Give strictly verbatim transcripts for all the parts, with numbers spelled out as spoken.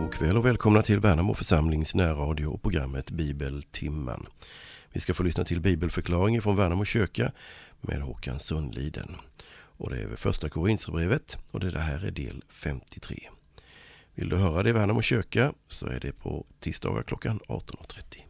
God kväll och välkomna till Värnamo församlings närradio och programmet Bibeltimman. Vi ska få lyssna till bibelförklaringen från Värnamo kyrka med Håkan Sundliden. Och det är första Korinthierbrevet och det här är del femtiotre. Vill du höra det i Värnamo kyrka så är det på tisdagar klockan arton trettio.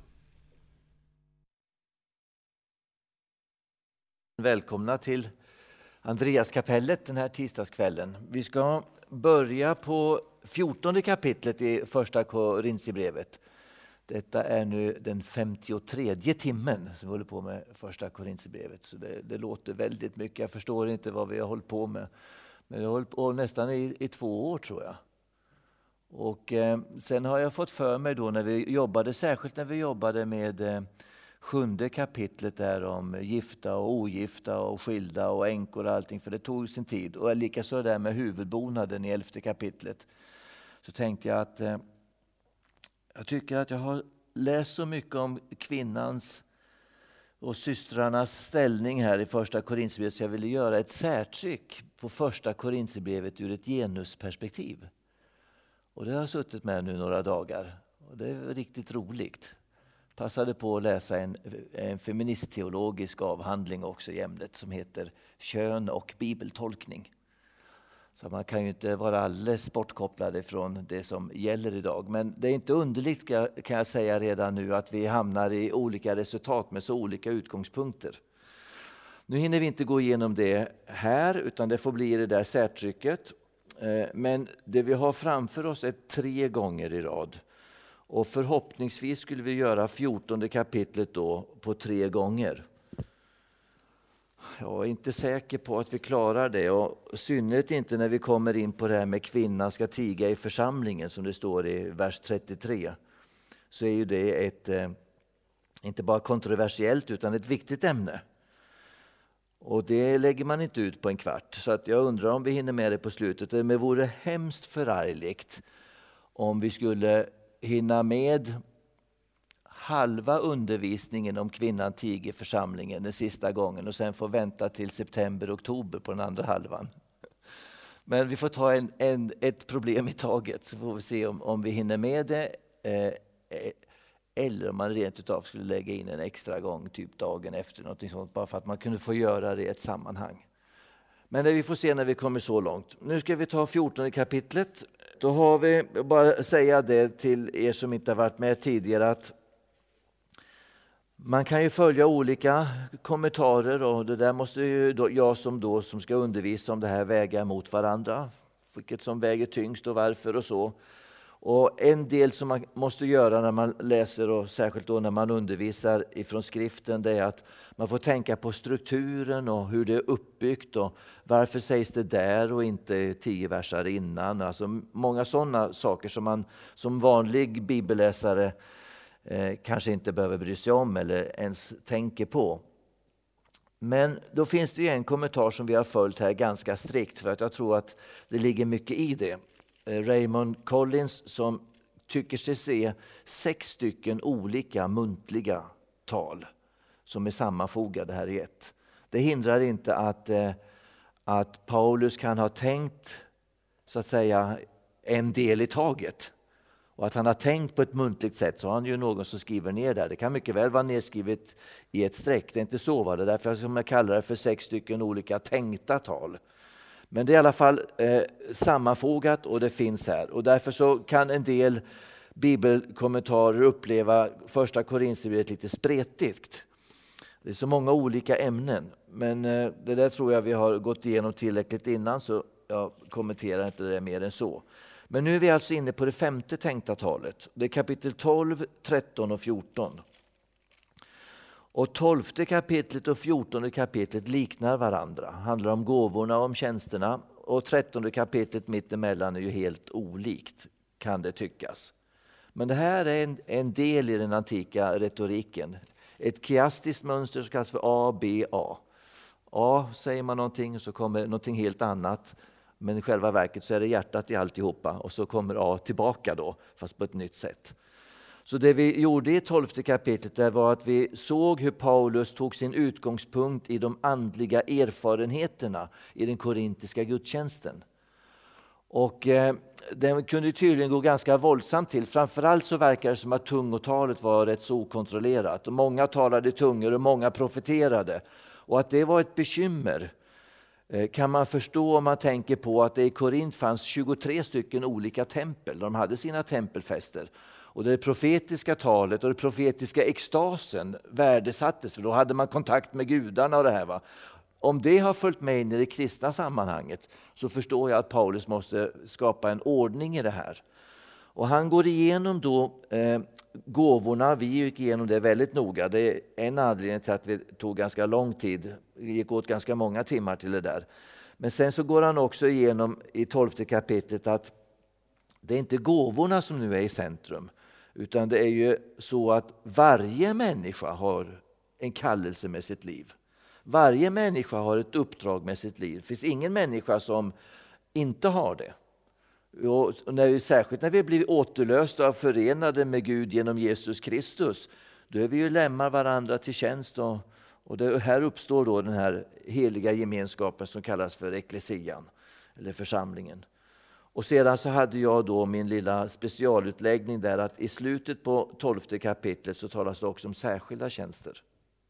Välkomna till Andreaskapellet den här tisdagskvällen. Vi ska börja på fjortonde kapitlet i första Korinthierbrevet. Detta är nu den femtiotredje timmen som vi håller på med första Korinthierbrevet. Så det, det låter väldigt mycket. Jag förstår inte vad vi har hållit på med. Men vi har hållit på nästan i, i två år tror jag. Och eh, sen har jag fått för mig då när vi jobbade, särskilt när vi jobbade med eh, sjunde kapitlet där om gifta och ogifta och skilda och änkor och allting, för det tog sin tid. Och likaså där med huvudbonaden i elfte kapitlet. Så tänkte jag att eh, jag tycker att jag har läst så mycket om kvinnans och systrarnas ställning här i första Korinthierbrevet så jag ville göra ett särtryck på första Korinthierbrevet ur ett genusperspektiv. Och det har jag suttit med nu några dagar och det är riktigt roligt. Passade på att läsa en, en feministteologisk avhandling också i ämnet som heter Kön och bibeltolkning. Så man kan ju inte vara alldeles bortkopplad ifrån det som gäller idag. Men det är inte underligt kan jag säga redan nu att vi hamnar i olika resultat med så olika utgångspunkter. Nu hinner vi inte gå igenom det här utan det får bli det där särtrycket. Men det vi har framför oss är tre gånger i rad. Och förhoppningsvis skulle vi göra fjortonde kapitlet då på tre gånger. Jag är inte säker på att vi klarar det och i synnerhet inte när vi kommer in på det här med kvinnan ska tiga i församlingen som det står i vers trettiotre. Så är ju det ett, eh, inte bara kontroversiellt utan ett viktigt ämne. Och det lägger man inte ut på en kvart. Så att jag undrar om vi hinner med det på slutet. Det vore hemskt förargligt om vi skulle hinna med halva undervisningen om kvinnan tiger församlingen den sista gången och sen får vänta till september, oktober på den andra halvan. Men vi får ta en, en, ett problem i taget så får vi se om, om vi hinner med det eh, eller om man rent utav skulle lägga in en extra gång typ dagen efter någonting sånt bara för att man kunde få göra det i ett sammanhang. Men det vi får se när vi kommer så långt. Nu ska vi ta fjortonde kapitlet. Då har vi, bara säga det till er som inte har varit med tidigare, att man kan ju följa olika kommentarer och det där måste ju då, jag som då som ska undervisa om det här väga mot varandra. Vilket som väger tyngst och varför och så. Och en del som man måste göra när man läser och särskilt då när man undervisar ifrån skriften, det är att man får tänka på strukturen och hur det är uppbyggt och varför sägs det där och inte tio versar innan. Alltså många sådana saker som man som vanlig bibelläsare eh, kanske inte behöver bry sig om eller ens tänker på. Men då finns det ju en kommentar som vi har följt här ganska strikt för att jag tror att det ligger mycket i det. Raymond Collins som tycker sig se sex stycken olika muntliga tal som är sammanfogade här i ett. Det hindrar inte att, att Paulus kan ha tänkt så att säga en del i taget. Och att han har tänkt på ett muntligt sätt så har han ju någon som skriver ner där. Det kan mycket väl vara nedskrivet i ett streck. Det är inte så var det. Därför som jag kallar det för sex stycken olika tänkta tal. Men det är i alla fall eh, sammanfogat och det finns här. Och därför så kan en del bibelkommentarer uppleva första Korinthierbrevet lite spretigt. Det är så många olika ämnen. Men eh, det där tror jag vi har gått igenom tillräckligt innan så jag kommenterar inte det mer än så. Men nu är vi alltså inne på det femte tänkta talet. Det är kapitel tolv, tretton och fjorton. Och tolfte kapitlet och fjortonde kapitlet liknar varandra. Handlar om gåvorna och om tjänsterna. Och trettonde kapitlet mittemellan är ju helt olikt, kan det tyckas. Men det här är en, en del i den antika retoriken. Ett kiastiskt mönster som kallas för A, B, A. A säger man någonting och så kommer någonting helt annat. Men i själva verket så är det hjärtat i alltihopa. Och så kommer A tillbaka då, fast på ett nytt sätt. Så det vi gjorde i tolfte kapitlet där var att vi såg hur Paulus tog sin utgångspunkt i de andliga erfarenheterna i den korintiska gudstjänsten. Och eh, den kunde tydligen gå ganska våldsamt till. Framförallt så verkar det som att tungotalet var rätt så okontrollerat. Och många talade i tungor och många profeterade. Och att det var ett bekymmer eh, kan man förstå om man tänker på att det i Korint fanns tjugotre stycken olika tempel. De hade sina tempelfester. Och det profetiska talet och det profetiska extasen värdesattes. För då hade man kontakt med gudarna och det här, va? Om det har följt med in i det kristna sammanhanget så förstår jag att Paulus måste skapa en ordning i det här. Och han går igenom då eh, gåvorna. Vi gick igenom det väldigt noga. Det är en anledning till att det tog ganska lång tid. Det gick åt ganska många timmar till det där. Men sen så går han också igenom i tolfte kapitlet att det är inte gåvorna som nu är i centrum. Utan det är ju så att varje människa har en kallelse med sitt liv. Varje människa har ett uppdrag med sitt liv. Det finns ingen människa som inte har det. Och när vi, särskilt när vi blir återlösta och förenade med Gud genom Jesus Kristus, då är vi ju lämnar varandra till tjänst. Och, och det, här uppstår då den här heliga gemenskapen som kallas för eklesian, eller församlingen. Och sedan så hade jag då min lilla specialutläggning där att i slutet på tolfte kapitlet så talas det också om särskilda tjänster.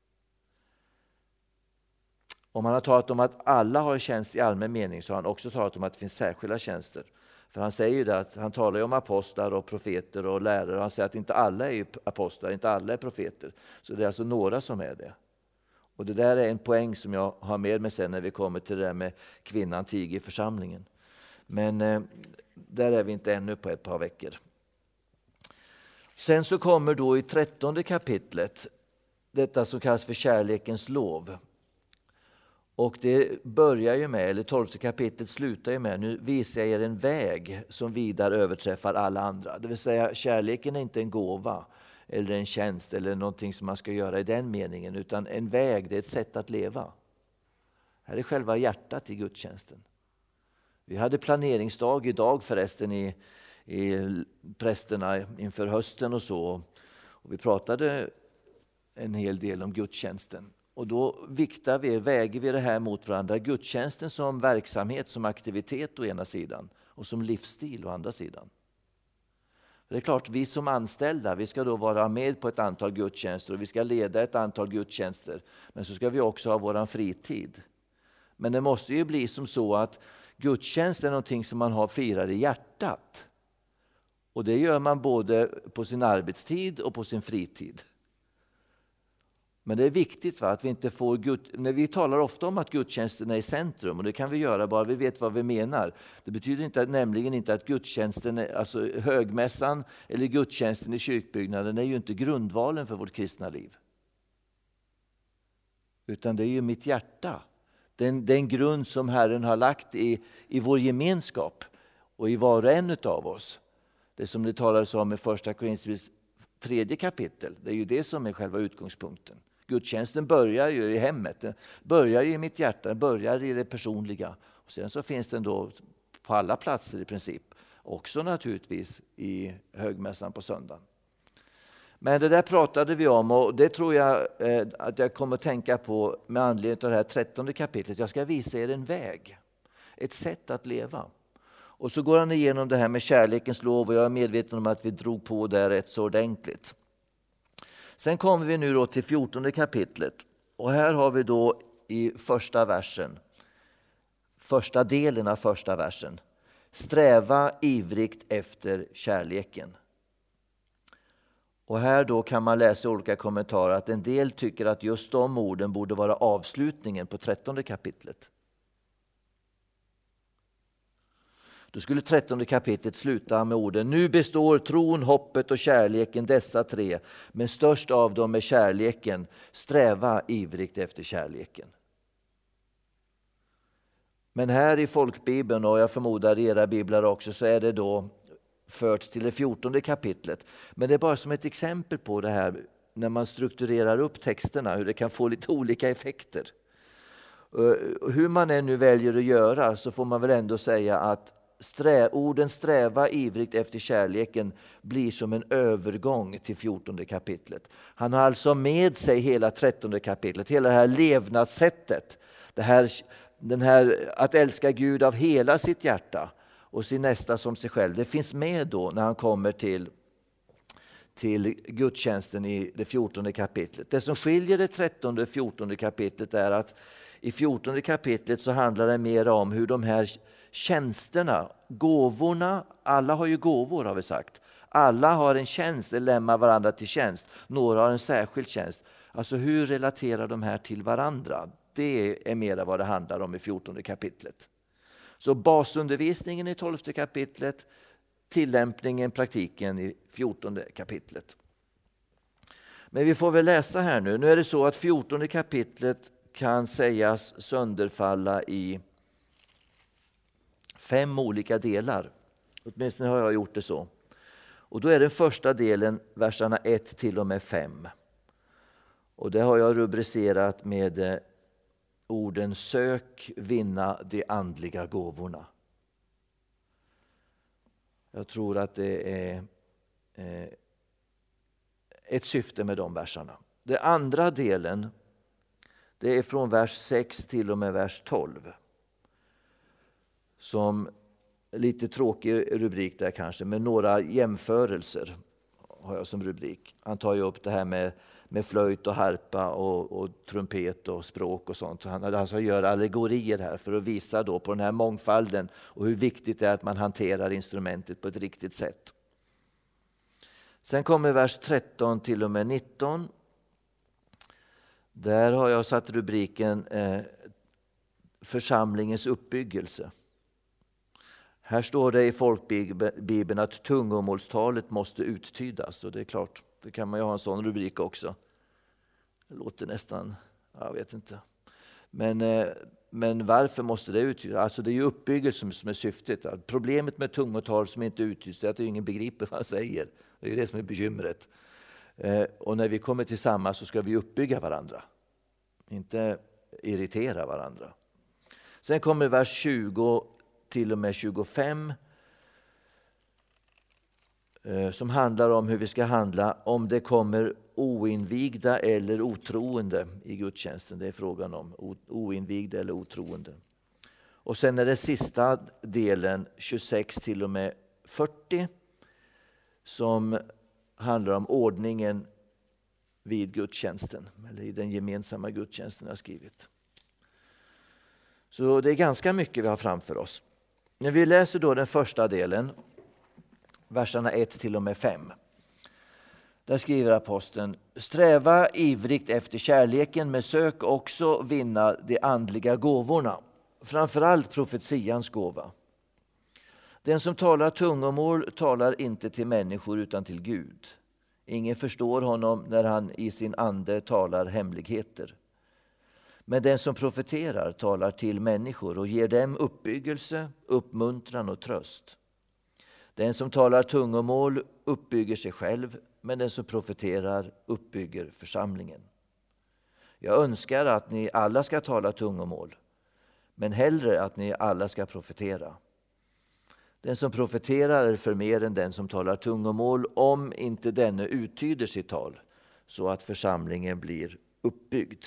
Om han har talat om att alla har tjänst i allmän mening så har han också talat om att det finns särskilda tjänster. För han säger ju det att han talar om apostlar och profeter och lärare. Och han säger att inte alla är apostlar, inte alla är profeter. Så det är alltså några som är det. Och det där är en poäng som jag har med mig sen när vi kommer till det där med kvinnan tiger i församlingen. Men eh, där är vi inte ännu på ett par veckor. Sen så kommer då i trettonde kapitlet detta som kallas för kärlekens lov. Och det börjar ju med, eller tolfte kapitlet slutar ju med, nu visar jag er en väg som vidare överträffar alla andra. Det vill säga kärleken är inte en gåva eller en tjänst eller någonting som man ska göra i den meningen. Utan en väg, det är ett sätt att leva. Här är själva hjärtat i gudstjänsten. Vi hade planeringsdag idag förresten i, i prästerna inför hösten och så. Och vi pratade en hel del om gudstjänsten. Och då viktar vi, väger vi det här mot varandra. Gudstjänsten som verksamhet, som aktivitet å ena sidan. Och som livsstil å andra sidan. Det är klart, vi som anställda, vi ska då vara med på ett antal gudstjänster. Och vi ska leda ett antal gudstjänster. Men så ska vi också ha våran fritid. Men det måste ju bli som så att gudstjänst är någonting som man har firar i hjärtat. Och det gör man både på sin arbetstid och på sin fritid. Men det är viktigt, va, att vi inte får Gud, när vi talar ofta om att gudstjänsten är i centrum, och det kan vi göra bara vi vet vad vi menar. Det betyder inte, nämligen inte att gudstjänsten, är, alltså högmässan eller gudstjänsten i kyrkbyggnaden är ju inte grundvalen för vårt kristna liv. Utan det är ju mitt hjärta. Den, den grund som Herren har lagt i, i vår gemenskap och i var och en av oss. Det som det talas om i första Korinthierbrevet tredje kapitel, det är ju det som är själva utgångspunkten. Gudstjänsten börjar ju i hemmet, den börjar i mitt hjärta, den börjar i det personliga. Och sen så finns den då på alla platser i princip. Också naturligtvis i högmässan på söndagen. Men det där pratade vi om, och det tror jag eh, att jag kommer att tänka på med anledning av det här trettonde kapitlet. Jag ska visa er en väg, ett sätt att leva. Och så går han igenom det här med kärlekens lov, och jag är medveten om att vi drog på det rätt så ordentligt. Sen kommer vi nu då till fjortonde kapitlet, och här har vi då i första versen, första delen av första versen, sträva ivrigt efter kärleken. Och här då kan man läsa i olika kommentarer att en del tycker att just de orden borde vara avslutningen på trettonde kapitlet. Då skulle trettonde kapitlet sluta med orden: nu består tron, hoppet och kärleken, dessa tre, men störst av dem är kärleken. Sträva ivrigt efter kärleken. Men här i folkbibeln, och jag förmodar i era biblar också, så är det då fört till det fjortonde kapitlet. Men det är bara som ett exempel på det här när man strukturerar upp texterna, hur det kan få lite olika effekter. Hur man än nu väljer att göra, så får man väl ändå säga att Strä, orden sträva ivrigt efter kärleken blir som en övergång till fjortonde kapitlet. Han har alltså med sig hela trettonde kapitlet, hela det här levnadssättet. Det här, den här, att älska Gud av hela sitt hjärta och sin nästa som sig själv. Det finns med då när han kommer till, till gudstjänsten i det fjortonde kapitlet. Det som skiljer det trettonde och fjortonde kapitlet är att i fjortonde kapitlet så handlar det mer om hur de här tjänsterna, gåvorna, alla har ju gåvor har vi sagt. Alla har en tjänst, eller lämnar varandra till tjänst. Några har en särskild tjänst. Alltså hur relaterar de här till varandra? Det är mer vad det handlar om i fjortonde kapitlet. Så basundervisningen i tolfte kapitlet, tillämpningen, praktiken i fjortonde kapitlet. Men vi får väl läsa här nu. Nu är det så att fjortonde kapitlet kan sägas sönderfalla i fem olika delar. Åtminstone har jag gjort det så. Och då är den första delen verserna ett till och med fem. Och det har jag rubricerat med orden sök vinna de andliga gåvorna. Jag tror att det är ett syfte med de verserna. Den andra delen, det är från vers sex till och med vers tolv. Som lite tråkig rubrik där kanske, med några jämförelser har jag som rubrik. Han tar ju upp det här med, med flöjt och harpa och, och trumpet och språk och sånt. Så han alltså gör allegorier här för att visa då på den här mångfalden och hur viktigt det är att man hanterar instrumentet på ett riktigt sätt. Sen kommer vers tretton till och med nitton. Där har jag satt rubriken eh, församlingens uppbyggelse. Här står det i folkbibeln att tungomålstalet måste uttydas. Och det är klart, det kan man ju ha en sån rubrik också. Det låter nästan, jag vet inte. Men, men varför måste det uttydas? Alltså det är ju uppbyggelse som är syftet. Problemet med tungotal som inte uttyds är att ingen begriper vad han säger. Det är det som är bekymret. Och när vi kommer tillsammans så ska vi uppbygga varandra. Inte irritera varandra. Sen kommer vers tjugo till och med tjugofem som handlar om hur vi ska handla om det kommer oinvigda eller otroende i gudstjänsten. Det är frågan om oinvigda eller otroende. Och sen är det sista delen tjugosex till och med fyrtio som handlar om ordningen vid gudstjänsten eller i den gemensamma gudstjänsten jag har skrivit. Så det är ganska mycket vi har framför oss. När vi läser då den första delen, verserna ett till och med fem. Där skriver aposteln: sträva ivrigt efter kärleken, men sök också vinna de andliga gåvorna. Framförallt profetians gåva. Den som talar tungomål talar inte till människor utan till Gud. Ingen förstår honom när han i sin ande talar hemligheter. Men den som profeterar talar till människor och ger dem uppbyggelse, uppmuntran och tröst. Den som talar tungomål uppbygger sig själv, men den som profeterar uppbygger församlingen. Jag önskar att ni alla ska tala tungomål, men hellre att ni alla ska profetera. Den som profeterar är för mer än den som talar tungomål, om inte denne uttyder sitt tal, så att församlingen blir uppbyggd.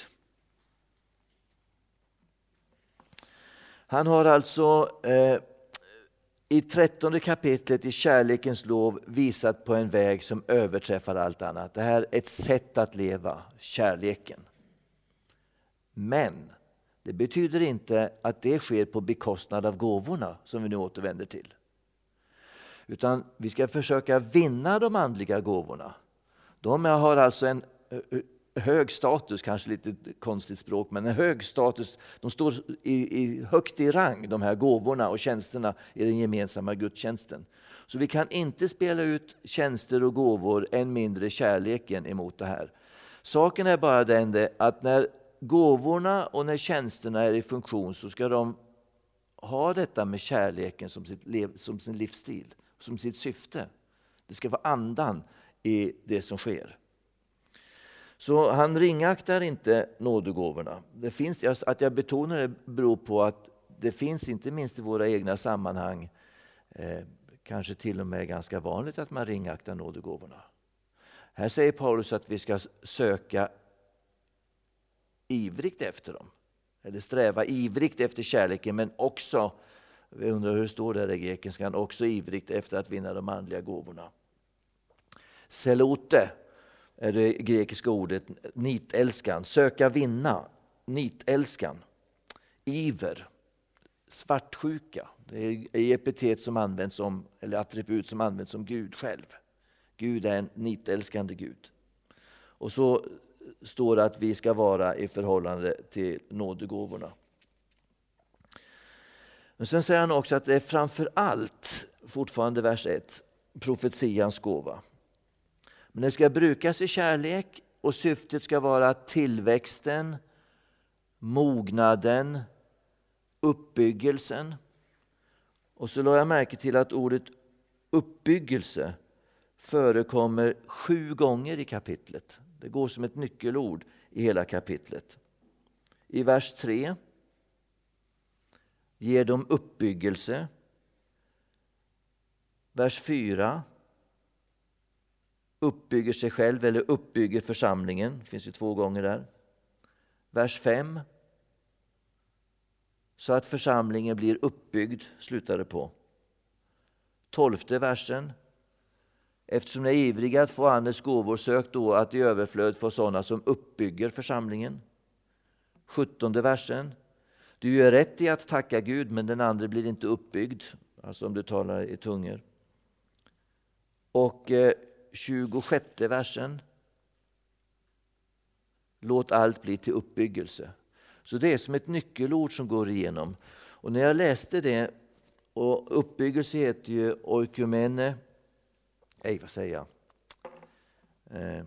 Han har alltså eh, i trettonde kapitlet i kärlekens lov visat på en väg som överträffar allt annat. Det här är ett sätt att leva, kärleken. Men det betyder inte att det sker på bekostnad av gåvorna som vi nu återvänder till. Utan vi ska försöka vinna de andliga gåvorna. De har alltså en hög status, kanske lite konstigt språk, men en hög status. De står i, i, högt i rang, de här gåvorna och tjänsterna i den gemensamma gudstjänsten. Så vi kan inte spela ut tjänster och gåvor, än mindre kärleken emot det här. Saken är bara den att när gåvorna och när tjänsterna är i funktion så ska de ha detta med kärleken som, sitt lev, som sin livsstil, som sitt syfte. Det ska vara andan i det som sker. Så han ringaktar inte nådegåvorna. Det finns, att jag betonar det beror på att det finns inte minst i våra egna sammanhang, eh, kanske till och med ganska vanligt att man ringaktar nådegåvorna. Här säger Paulus att vi ska söka ivrigt efter dem. Eller sträva ivrigt efter kärleken, men också Vi undrar hur det står där i grekiskan. Också ivrigt efter att vinna de andliga gåvorna. Selote är det grekiska ordet. Nitälskan. Söka vinna. Nitälskan. Iver. Svartsjuka. Det är epitet som används som, eller attribut som används som Gud själv. Gud är en nitälskande Gud. Och så står det att vi ska vara i förhållande till nådegåvorna. Men sen säger han också att det är framför allt, fortfarande vers ett, profetians gåva. Men det ska brukas i kärlek och syftet ska vara tillväxten, mognaden, uppbyggelsen. Och så lade jag märke till att ordet uppbyggelse förekommer sju gånger i kapitlet. Det går som ett nyckelord i hela kapitlet. I vers tre ger de uppbyggelse. Vers fyra uppbygger sig själv eller uppbygger församlingen. Det finns ju två gånger där. Vers fem. Så att församlingen blir uppbyggd, slutar det på. Tolfte versen. Eftersom ni är ivriga att få andens gåvor, sök då att i överflöd få sådana som uppbygger församlingen. Sjuttonde versen. Du gör rätt i att tacka Gud, men den andra blir inte uppbyggd. Alltså om du talar i tungor. Och eh, tjugosjätte versen. Låt allt bli till uppbyggelse. Så det är som ett nyckelord som går igenom. Och när jag läste det, och uppbyggelse heter ju oikumene. Nej, vad säger jag? Eh.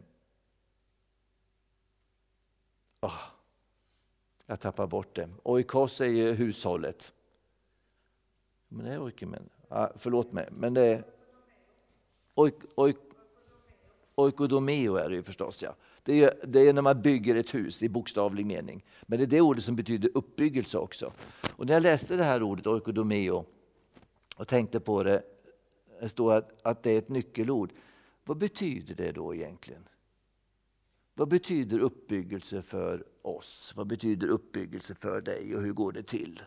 Oh. Jag tappar bort det. Oikos är ju hushållet. Men det är oikumen. Ah, förlåt mig, men det är oik, oik, oikodomeo är det ju förstås. Ja. Det är, det är när man bygger ett hus i bokstavlig mening. Men det är det ordet som betyder uppbyggelse också. Och när jag läste det här ordet oikodomeo och tänkte på det, det står att, att det är ett nyckelord. Vad betyder det då egentligen? Vad betyder uppbyggelse för oss? Vad betyder uppbyggelse för dig och hur går det till?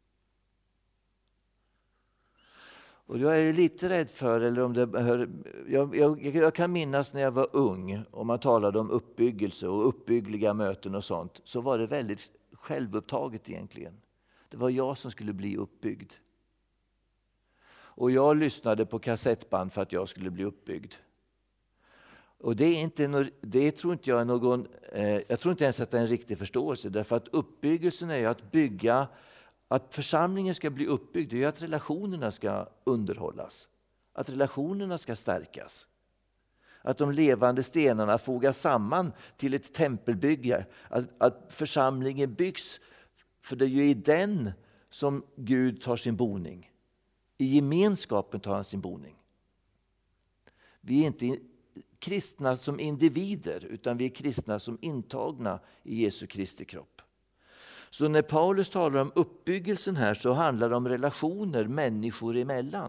Och jag är lite rädd för, eller om det hör, jag, jag, jag kan minnas när jag var ung och man talade om uppbyggelse och uppbyggliga möten och sånt, så var det väldigt självupptaget egentligen. Det var jag som skulle bli uppbyggd. Och jag lyssnade på kassettband för att jag skulle bli uppbyggd. Och det är inte, det tror inte jag är någon, eh, jag tror inte ens att det är en riktig förståelse, därför att uppbyggelsen är ju att bygga, att församlingen ska bli uppbyggd, det är ju att relationerna ska underhållas, att relationerna ska stärkas. Att de levande stenarna fogas samman till ett tempelbygge, att, att församlingen byggs, för det är ju i den som Gud tar sin boning. I gemenskapen tar han sin boning. Vi är inte kristna som individer, utan vi är kristna som intagna i Jesu Kristi kropp. Så när Paulus talar om uppbyggelsen här, så handlar det om relationer människor emellan.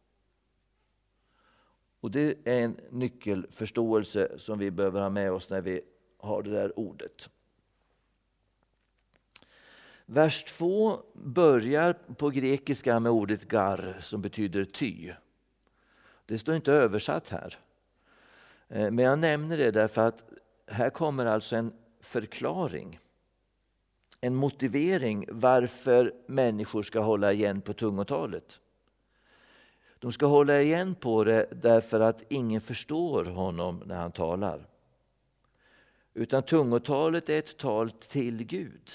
Och det är en nyckelförståelse som vi behöver ha med oss när vi har det där ordet. Vers två börjar på grekiska med ordet gar, som betyder ty. Det står inte översatt här. Men jag nämner det därför att här kommer alltså en förklaring. En motivering varför människor ska hålla igen på tungotalet. De ska hålla igen på det därför att ingen förstår honom när han talar. Utan tungotalet är ett tal till Gud.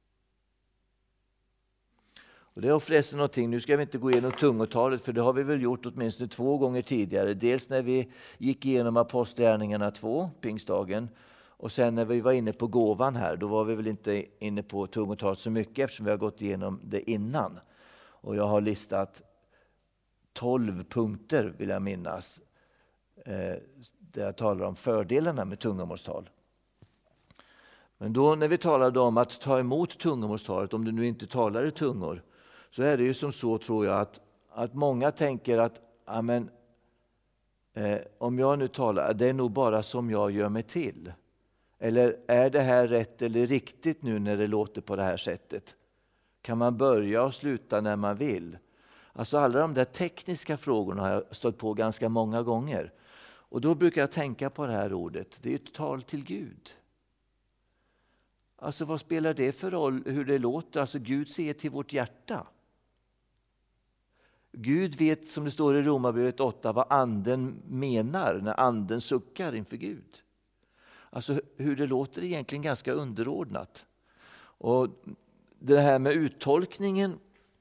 Och det är förresten någonting, nu ska vi inte gå igenom tungotalet, för det har vi väl gjort åtminstone två gånger tidigare. Dels när vi gick igenom Apostlagärningarna två, pingstdagen, och sen när vi var inne på gåvan här, då var vi väl inte inne på tungotalet så mycket eftersom vi har gått igenom det innan. Och jag har listat tolv punkter, vill jag minnas, eh, där jag talar om fördelarna med tungomålstal. Men då när vi talade om att ta emot tungomålstalet, om du nu inte talar i tungor, så är det ju som så, tror jag, att, att många tänker att amen, eh, om jag nu talar, det är nog bara som jag gör mig till. Eller är det här rätt eller riktigt nu när det låter på det här sättet? Kan man börja och sluta när man vill? Alltså alla de där tekniska frågorna har jag stått på ganska många gånger. Och då brukar jag tänka på det här ordet. Det är ett tal till Gud. Alltså vad spelar det för roll hur det låter? Alltså Gud ser till vårt hjärta. Gud vet, som det står i Romarbrevet åtta, vad anden menar när anden suckar inför Gud. Alltså hur det låter är egentligen ganska underordnat. Och det här med uttolkningen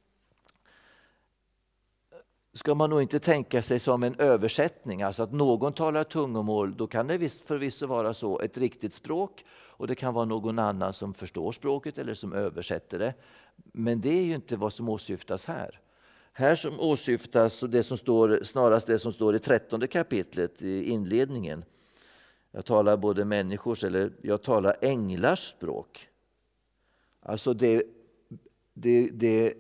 ska man nog inte tänka sig som en översättning. Alltså att någon talar tungomål, då kan det visst förvisso vara så, ett riktigt språk. Och det kan vara någon annan som förstår språket eller som översätter det. Men det är ju inte vad som åsyftas här. Här som åsyftas det som står, snarast det som står i trettonde kapitlet i inledningen. Jag talar både människors eller jag talar änglars språk. Alltså det, det, det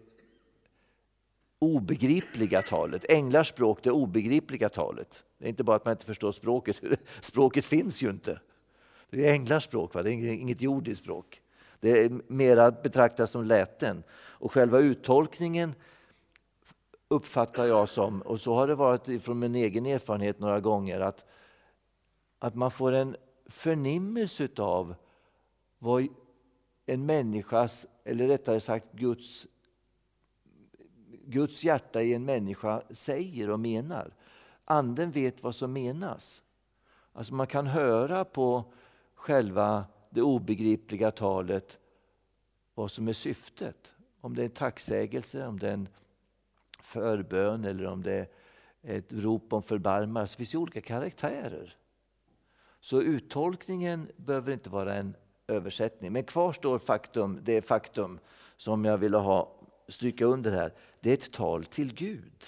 obegripliga talet. Änglars språk, det obegripliga talet. Det är inte bara att man inte förstår språket. Språket finns ju inte. Det är änglars språk, va? Det är inget jordiskt språk. Det är mera betraktat som läten. Och själva uttolkningen uppfattar jag som, och så har det varit från min egen erfarenhet några gånger, att, att man får en förnimmelse av vad en människas, eller rättare sagt Guds, Guds hjärta i en människa säger och menar. Anden vet vad som menas. Alltså man kan höra på själva det obegripliga talet vad som är syftet. Om det är en tacksägelse, om det är en förbön eller om det är ett rop om förbarmelse. Det finns ju olika karaktärer. Så uttolkningen behöver inte vara en översättning. Men kvar står faktum, det är faktum som jag ville ha stryka under här. Det är ett tal till Gud.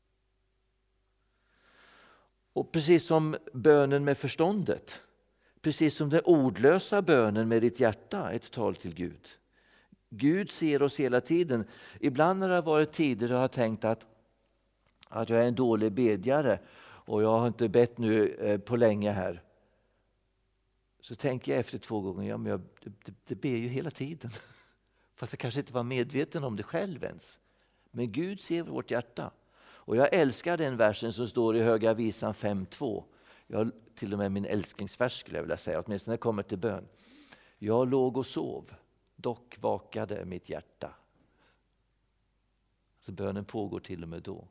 Och precis som bönen med förståndet, precis som den ordlösa bönen med ditt hjärta, ett tal till Gud. Gud ser oss hela tiden. Ibland har det varit tider då jag har tänkt att, att jag är en dålig bedjare och jag har inte bett nu eh, på länge här. Så tänker jag efter två gånger, ja men jag det, det ber ju hela tiden. Fast jag kanske inte var medveten om det själv ens. Men Gud ser vårt hjärta. Och jag älskar den versen som står i Höga visan fem två. Jag till och med min älsklingsvers skulle jag vilja säga, åtminstone när det kommer till bön. Jag låg och sov, dock vakade mitt hjärta. Så bönen pågår till och med då.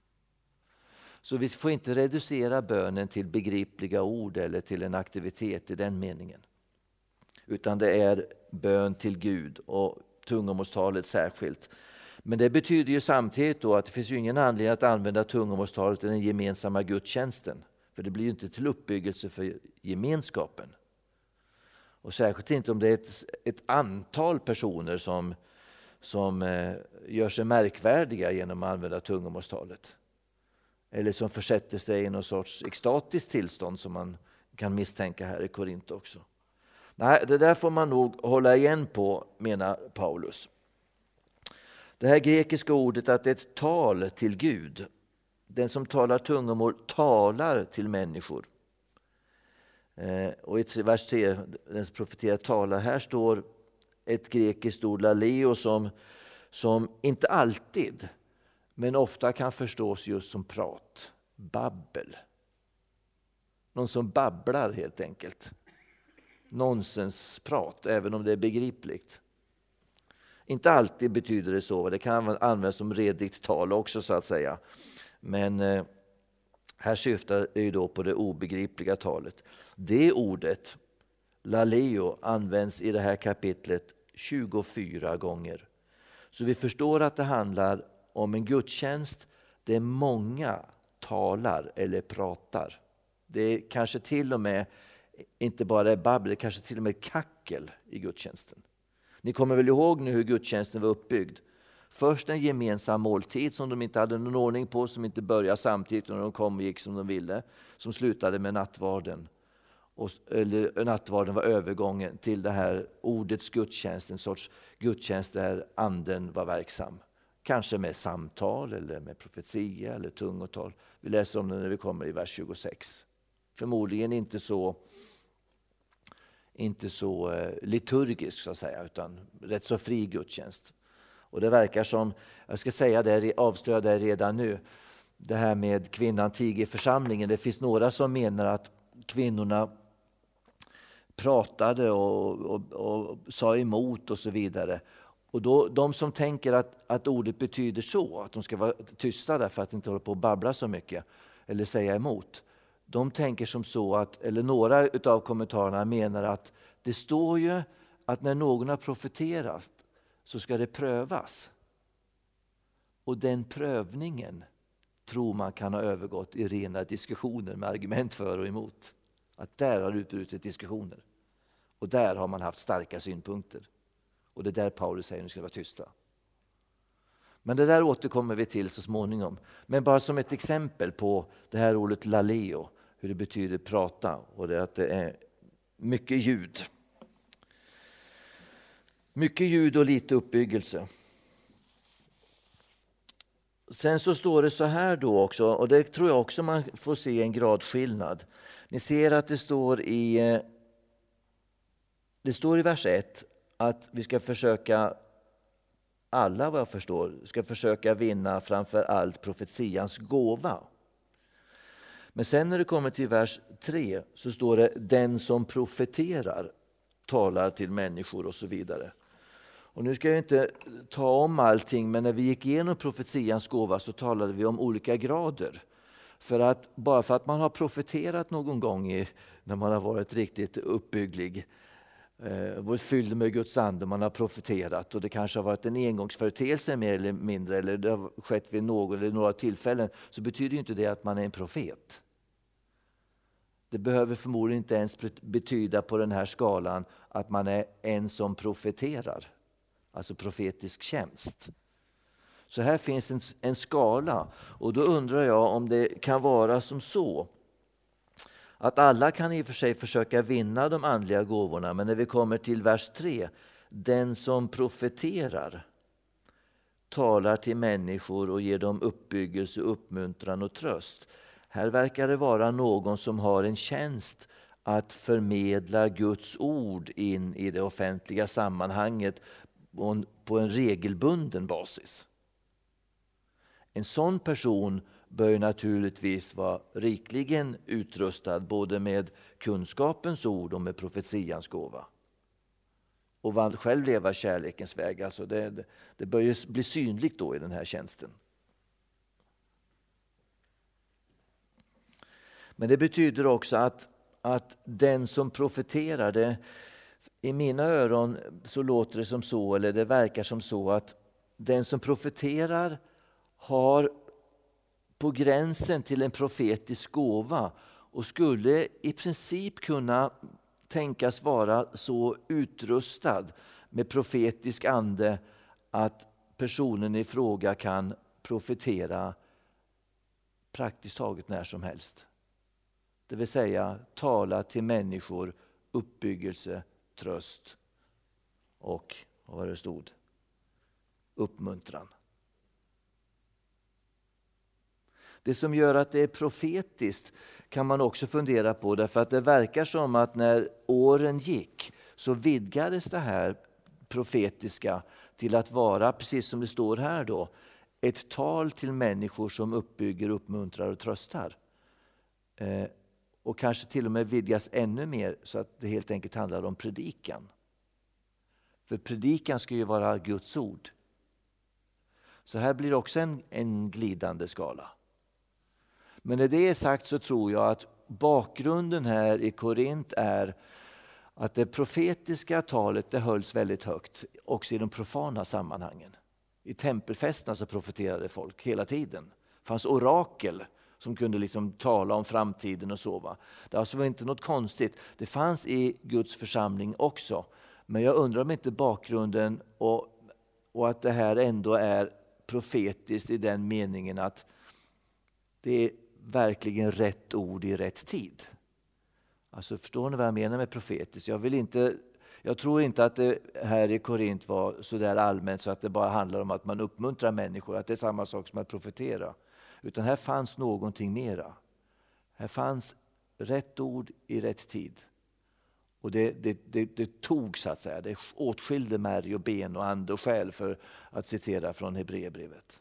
Så vi får inte reducera bönen till begripliga ord eller till en aktivitet i den meningen. Utan det är bön till Gud och tungomålstalet särskilt. Men det betyder ju samtidigt då att det finns ju ingen anledning att använda tungomålstalet i den gemensamma gudstjänsten. För det blir ju inte till uppbyggelse för gemenskapen. Och särskilt inte om det är ett, ett antal personer som, som eh, gör sig märkvärdiga genom att använda tungomålstalet. Eller som försätter sig i någon sorts extatiskt tillstånd som man kan misstänka här i Korint också. Nej, det där får man nog hålla igen på, menar Paulus. Det här grekiska ordet att det är ett tal till Gud. Den som talar tungomål talar till människor. Eh, och i vers tre, den som profeterar talar, här står ett grekiskt ord, laleo, som, som inte alltid, men ofta kan förstås just som prat, babbel. Någon som babblar helt enkelt. Nonsensprat, även om det är begripligt. Inte alltid betyder det så, det kan användas som redigt tal också så att säga. Men eh, här syftar det ju då på det obegripliga talet. Det ordet, laleo, används i det här kapitlet tjugofyra gånger. Så vi förstår att det handlar om en gudstjänst där många talar eller pratar. Det är kanske till och med inte bara är babbel, det är kanske till och med kackel i gudstjänsten. Ni kommer väl ihåg nu hur gudstjänsten var uppbyggd. Först en gemensam måltid som de inte hade någon ordning på, som inte började samtidigt när de kom och gick som de ville. Som slutade med nattvarden. Och, eller, nattvarden var övergången till det här ordets gudstjänst, en sorts gudstjänst där anden var verksam. Kanske med samtal eller med profetia eller tungotal. Vi läser om det när vi kommer i vers tjugosex. Förmodligen inte så, inte så liturgisk så att säga, utan rätt så fri gudstjänst. Och det verkar som, jag ska säga det, avslöja det redan nu, det här med kvinnan tiger i församlingen. Det finns några som menar att kvinnorna pratade och, och, och sa emot och så vidare. Och då, de som tänker att, att ordet betyder så, att de ska vara tysta därför att de inte håller på att babbla så mycket eller säga emot. De tänker som så att, eller några av kommentarerna menar att det står ju att när någon har profeterat så ska det prövas. Och den prövningen tror man kan ha övergått i rena diskussioner med argument för och emot. Att där har utbrutit diskussioner. Och där har man haft starka synpunkter. Och det är där Paulus säger att nu ska vara tysta. Men det där återkommer vi till så småningom. Men bara som ett exempel på det här ordet laleo, hur det betyder prata, och det är att det är mycket ljud. Mycket ljud och lite uppbyggelse. Sen så står det så här då också, och det tror jag också man får se en gradskillnad. Ni ser att det står i, det står i vers ett att vi ska försöka, alla vad jag förstår, ska försöka vinna framför allt profetians gåva. Men sen när det kommer till vers tre så står det den som profeterar talar till människor och så vidare. Och nu ska jag inte ta om allting, men när vi gick igenom profetians gåva så talade vi om olika grader. För att bara för att man har profeterat någon gång i, när man har varit riktigt uppbygglig, eh, varit fylld med Guds ande, man har profeterat och det kanske har varit en engångsföreteelse mer eller mindre, eller det har skett vid någon eller några tillfällen, så betyder ju inte det att man är en profet. Det behöver förmodligen inte ens betyda på den här skalan att man är en som profeterar. Alltså profetisk tjänst. Så här finns en, en skala. Och då undrar jag om det kan vara som så. Att alla kan i och för sig försöka vinna de andliga gåvorna. Men när vi kommer till vers tre. Den som profeterar talar till människor och ger dem uppbyggelse, uppmuntran och tröst. Här verkar det vara någon som har en tjänst att förmedla Guds ord in i det offentliga sammanhanget på en regelbunden basis. En sån person bör naturligtvis vara rikligen utrustad både med kunskapens ord och med profetians gåva. Och själv leva kärlekens väg. Alltså det, det bör ju bli synligt då i den här tjänsten. Men det betyder också att, att den som profeterar, det, i mina öron så låter det som så, eller det verkar som så, att den som profeterar har på gränsen till en profetisk gåva och skulle i princip kunna tänkas vara så utrustad med profetisk ande att personen i fråga kan profetera praktiskt taget när som helst. Det vill säga tala till människor, uppbyggelse, tröst och vad det stod, uppmuntran. Det som gör att det är profetiskt kan man också fundera på, därför att det verkar som att när åren gick så vidgades det här profetiska till att vara, precis som det står här då, ett tal till människor som uppbygger, uppmuntrar och tröstar. Eh, och kanske till och med vidgas ännu mer så att det helt enkelt handlar om predikan. För predikan ska ju vara Guds ord. Så här blir också en, en glidande skala. Men när det är sagt så tror jag att bakgrunden här i Korint är att det profetiska talet det hölls väldigt högt också i de profana sammanhangen. I tempelfesterna så profeterade folk hela tiden. Det fanns orakel som kunde liksom tala om framtiden och så. Va? Det alltså var inte något konstigt. Det fanns i Guds församling också. Men jag undrar om inte bakgrunden och, och att det här ändå är profetiskt i den meningen att det är verkligen rätt ord i rätt tid. Alltså förstår ni vad jag menar med profetiskt? Jag vill inte, jag tror inte att det här i Korint var så där allmänt så att det bara handlar om att man uppmuntrar människor, att det är samma sak som att profetera. Utan här fanns någonting mera. Här fanns rätt ord i rätt tid. Och det, det, det, det tog så att säga, det åtskilde märg och ben och ande och själ, för att citera från Hebreerbrevet.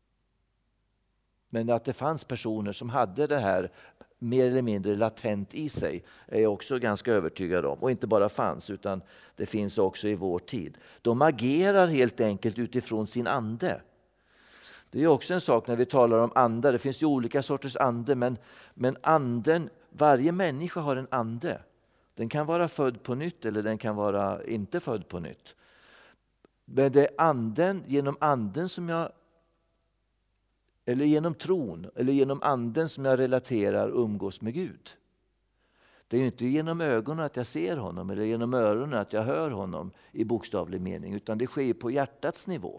Men att det fanns personer som hade det här mer eller mindre latent i sig är jag också ganska övertygad om. Och inte bara fanns, utan det finns också i vår tid. De agerar helt enkelt utifrån sin ande. Det är också en sak när vi talar om andar. Det finns ju olika sorters ande, men, men anden, varje människa har en ande. Den kan vara född på nytt eller den kan vara inte född på nytt. Men det är anden, genom anden som jag, eller genom tron, eller genom anden som jag relaterar och umgås med Gud. Det är ju inte genom ögonen att jag ser honom eller genom öronen att jag hör honom i bokstavlig mening, utan det sker på hjärtats nivå.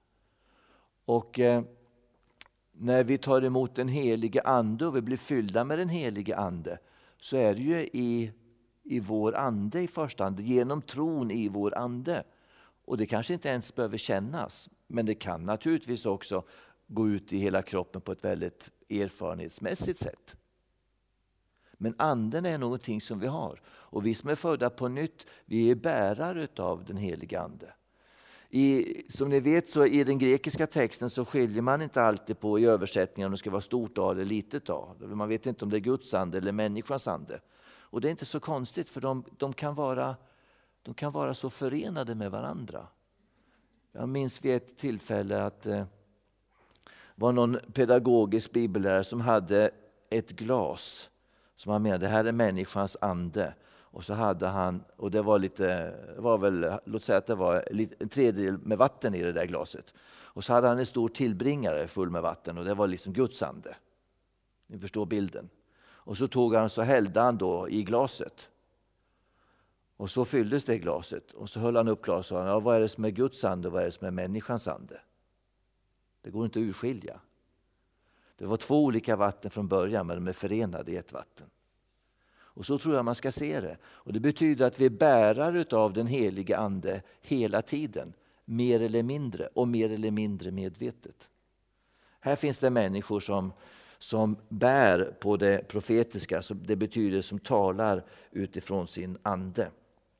Och eh, när vi tar emot den helige ande och vi blir fyllda med den helige ande, så är det ju i, i vår ande i första hand, genom tron i vår ande. Och det kanske inte ens behöver kännas, men det kan naturligtvis också gå ut i hela kroppen på ett väldigt erfarenhetsmässigt sätt. Men anden är någonting som vi har. Och vi som är födda på nytt, vi är bärare av den heliga ande. I, som ni vet så i den grekiska texten så skiljer man inte alltid på i översättningen om det ska vara stort A eller litet A. Man vet inte om det är Guds ande eller människans ande. Och det är inte så konstigt, för de, de, kan, vara, de kan vara så förenade med varandra. Jag minns vid ett tillfälle att det eh, var någon pedagogisk bibellärare som hade ett glas som han menade, det här är människans ande. Och så hade han, och det var lite, var väl, låt säga att det var en tredjedel med vatten i det där glaset. Och så hade han en stor tillbringare full med vatten, och det var liksom Guds ande. Ni förstår bilden. Och så tog han, så hällde han då i glaset. Och så fylldes det glaset. Och så höll han upp glaset och sa, ja, vad är det som är Guds ande och vad är det som är människans ande? Det går inte att urskilja. Det var två olika vatten från början, men de är förenade i ett vatten. Och så tror jag man ska se det. Och det betyder att vi är bärare av den heliga ande hela tiden. Mer eller mindre, och mer eller mindre medvetet. Här finns det människor som, som bär på det profetiska. Så det betyder som talar utifrån sin ande.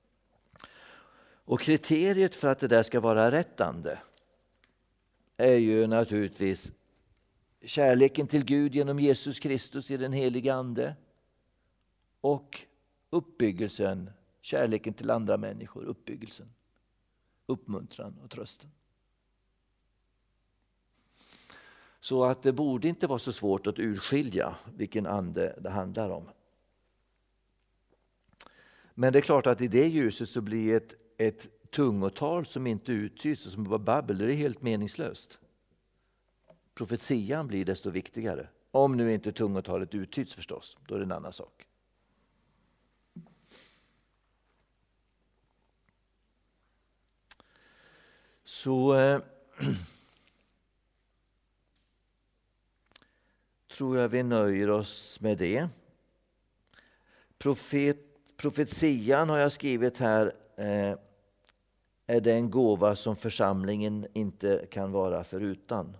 Och kriteriet för att det där ska vara rätt ande är ju naturligtvis kärleken till Gud genom Jesus Kristus i den heliga ande. Och uppbyggelsen, kärleken till andra människor, uppbyggelsen, uppmuntran och trösten. Så att det borde inte vara så svårt att urskilja vilken ande det handlar om. Men det är klart att i det ljuset så blir ett, ett tungotal som inte uttyds och som bara babbel, det är helt meningslöst. Profetian blir desto viktigare. Om nu inte tungotalet uttyds förstås, då är det en annan sak. Så eh, tror jag vi nöjer oss med det. Profet, profetian har jag skrivit här eh, är den gåva som församlingen inte kan vara förutan.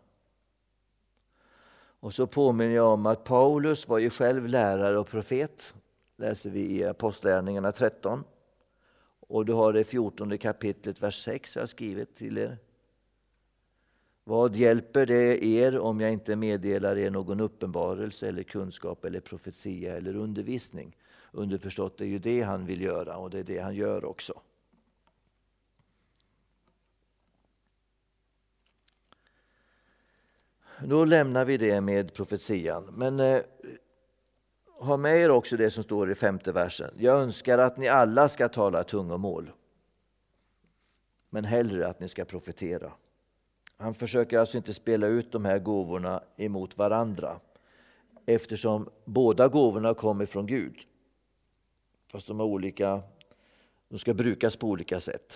Och så påminner jag om att Paulus var ju själv lärare och profet. Läser vi i Apostlagärningarna tretton. Och du har det fjortonde kapitlet, vers sex, jag har skrivit till er. Vad hjälper det er om jag inte meddelar er någon uppenbarelse eller kunskap eller profetia eller undervisning? Underförstått, det är ju det han vill göra, och det är det han gör också. Då lämnar vi det med profetian. Men eh, ha med er också det som står i femte versen. Jag önskar att ni alla ska tala tungomål, men hellre att ni ska profetera. Han försöker alltså inte spela ut de här gåvorna emot varandra, eftersom båda gåvorna kommer från Gud. Fast de är olika, de ska brukas på olika sätt.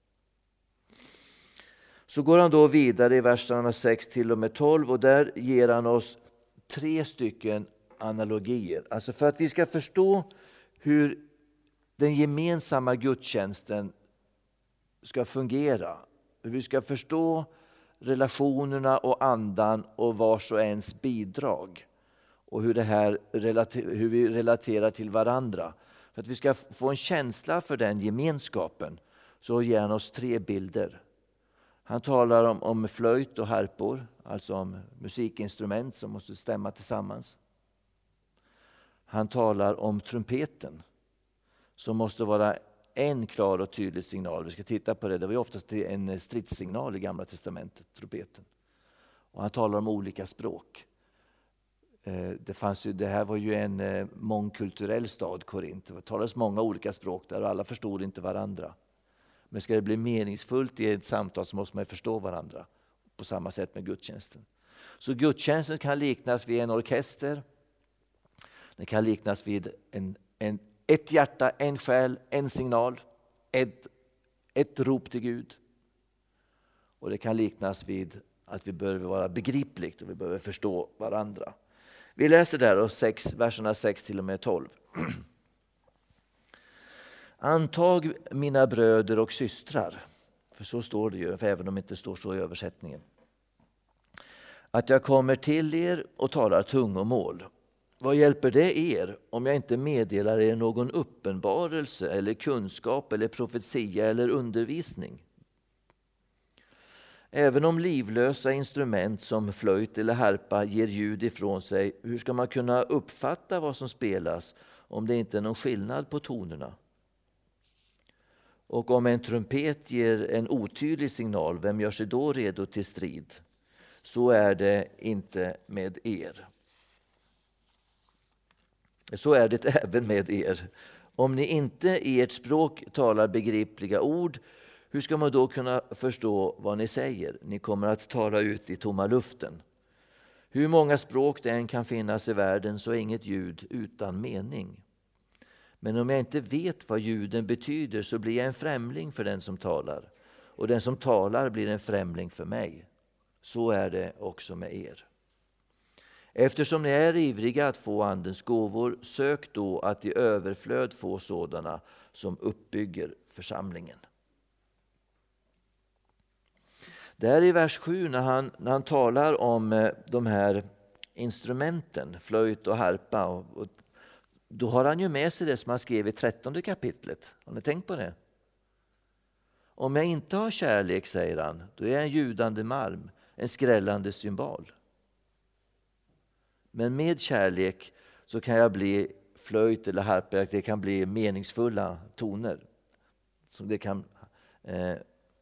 Så går han då vidare i verserna sex till och med tolv, och där ger han oss tre stycken analogier. Alltså för att vi ska förstå hur den gemensamma gudstjänsten ska fungera. Hur vi ska förstå relationerna och andan och vars och ens bidrag. Och hur, det här relater- hur vi relaterar till varandra. För att vi ska få en känsla för den gemenskapen så ger han oss tre bilder. Han talar om, om flöjt och harpor, alltså om musikinstrument som måste stämma tillsammans. Han talar om trumpeten som måste vara en klar och tydlig signal. Vi ska titta på det. Det var ju oftast en stridssignal i Gamla testamentet, trumpeten. Och han talar om olika språk. Det, fanns ju, det här var ju en mångkulturell stad, Korint. Det talades många olika språk där och alla förstod inte varandra. Men ska det bli meningsfullt i ett samtal så måste man förstå varandra. På samma sätt med gudstjänsten. Så gudstjänsten kan liknas vid en orkester. Den kan liknas vid en, en, ett hjärta, en själ, en signal. Ett, ett rop till Gud. Och det kan liknas vid att vi behöver vara begripligt och vi behöver förstå varandra. Vi läser där då sex, verserna sex till och med tolv. Antag mina bröder och systrar, för så står det ju, även om det inte står så i översättningen. Att jag kommer till er och talar tungomål. Vad hjälper det er om jag inte meddelar er någon uppenbarelse eller kunskap eller profetia eller undervisning? Även om livlösa instrument som flöjt eller harpa ger ljud ifrån sig, hur ska man kunna uppfatta vad som spelas om det inte är någon skillnad på tonerna? Och om en trumpet ger en otydlig signal, vem gör sig då redo till strid? Så är det inte med er. Så är det även med er. Om ni inte i ert språk talar begripliga ord, hur ska man då kunna förstå vad ni säger? Ni kommer att tala ut i tomma luften. Hur många språk det än kan finnas i världen så är inget ljud utan mening. Men om jag inte vet vad ljuden betyder så blir jag en främling för den som talar. Och den som talar blir en främling för mig. Så är det också med er. Eftersom ni är ivriga att få andens gåvor, sök då att i överflöd få sådana som uppbygger församlingen. Där i vers sju när han, när han talar om de här instrumenten, flöjt och harpa, och, och, då har han ju med sig det som han skrev i trettonde kapitlet. Har ni tänkt på det? Om jag inte har kärlek, säger han, då är jag en ljudande malm, en skrällande symbol. Men med kärlek så kan jag bli flöjt eller harpa, det kan bli meningsfulla toner. Så det kan... Eh,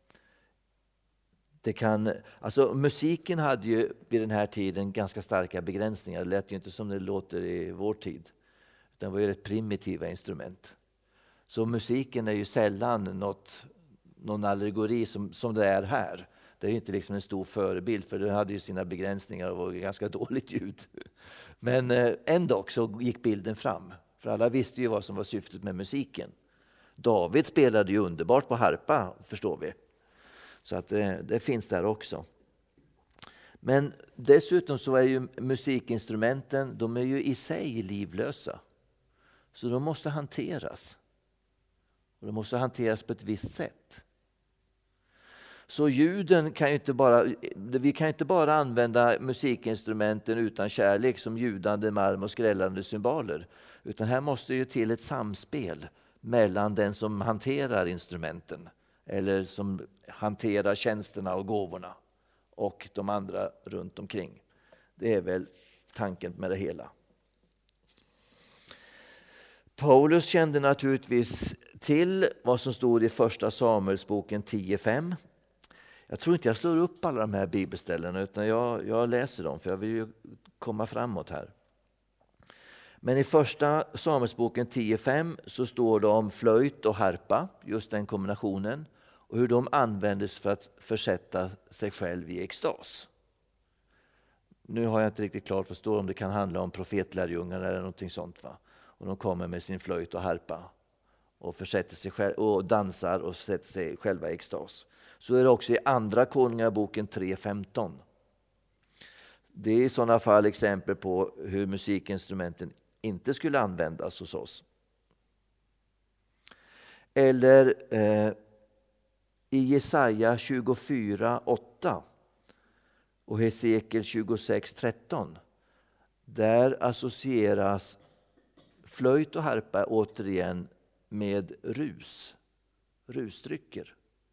Det kan, alltså musiken hade ju vid den här tiden ganska starka begränsningar. Det lät ju inte som det låter i vår tid. Det var ju ett primitiva instrument. Så musiken är ju sällan något, någon allegori som, som det är här. Det är ju inte liksom en stor förebild, för det hade ju sina begränsningar och var ganska dåligt ljud. Men eh, ändå så gick bilden fram. För alla visste ju vad som var syftet med musiken. David spelade ju underbart på harpa, förstår vi. Så att det, det finns där också. Men dessutom så är ju musikinstrumenten, de är ju i sig livlösa. Så de måste hanteras. Och de måste hanteras på ett visst sätt. Så ljuden kan ju inte bara, vi kan inte bara använda musikinstrumenten utan kärlek som ljudande malm och skrällande symboler. Utan här måste ju till ett samspel mellan den som hanterar instrumenten eller som hanterar tjänsterna och gåvorna och de andra runt omkring. Det är väl tanken med det hela. Paulus kände naturligtvis till vad som stod i första Samuelsboken tio fem. Jag tror inte jag slår upp alla de här bibelställena, utan jag, jag läser dem, för jag vill ju komma framåt här. Men i första Samuelsboken tio fem så står det om flöjt och harpa, just den kombinationen, och hur de användes för att försätta sig själv i extas. Nu har jag inte riktigt klart vad det står, om det kan handla om profetlärjungar eller någonting sånt, va? Och de kommer med sin flöjt och harpa och försätter sig själv, och dansar och sätter sig själva i extas. Så är det också i andra Konungaboken tre femton. Det är i sådana fall exempel på hur musikinstrumenten inte skulle användas hos oss. Eller eh, i Jesaja tjugofyra åtta och Hesekiel tjugosex tretton. Där associeras flöjt och harpa återigen med rus, rusdrycker.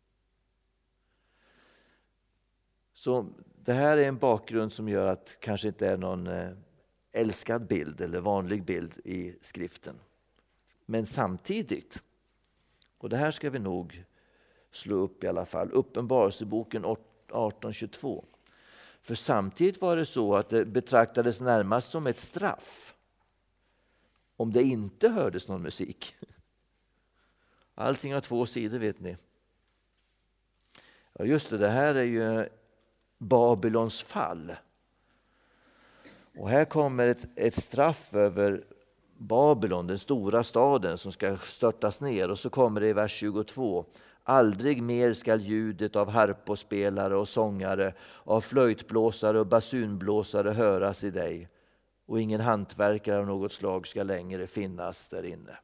Så det här är en bakgrund som gör att kanske inte är någon älskad bild eller vanlig bild i skriften. Men samtidigt, och det här ska vi nog slå upp i alla fall, Uppenbarelseboken arton tjugotvå. För samtidigt var det så att det betraktades närmast som ett straff om det inte hördes någon musik. Allting har två sidor, vet ni. Ja, just det, det här är ju Babylons fall. Och här kommer ett, ett straff över Babylon, den stora staden som ska störtas ner. Och så kommer det i vers tjugotvå. Aldrig mer skall ljudet av harpospelare och sångare, av flöjtblåsare och basunblåsare höras i dig. Och ingen hantverkare av något slag ska längre finnas där inne.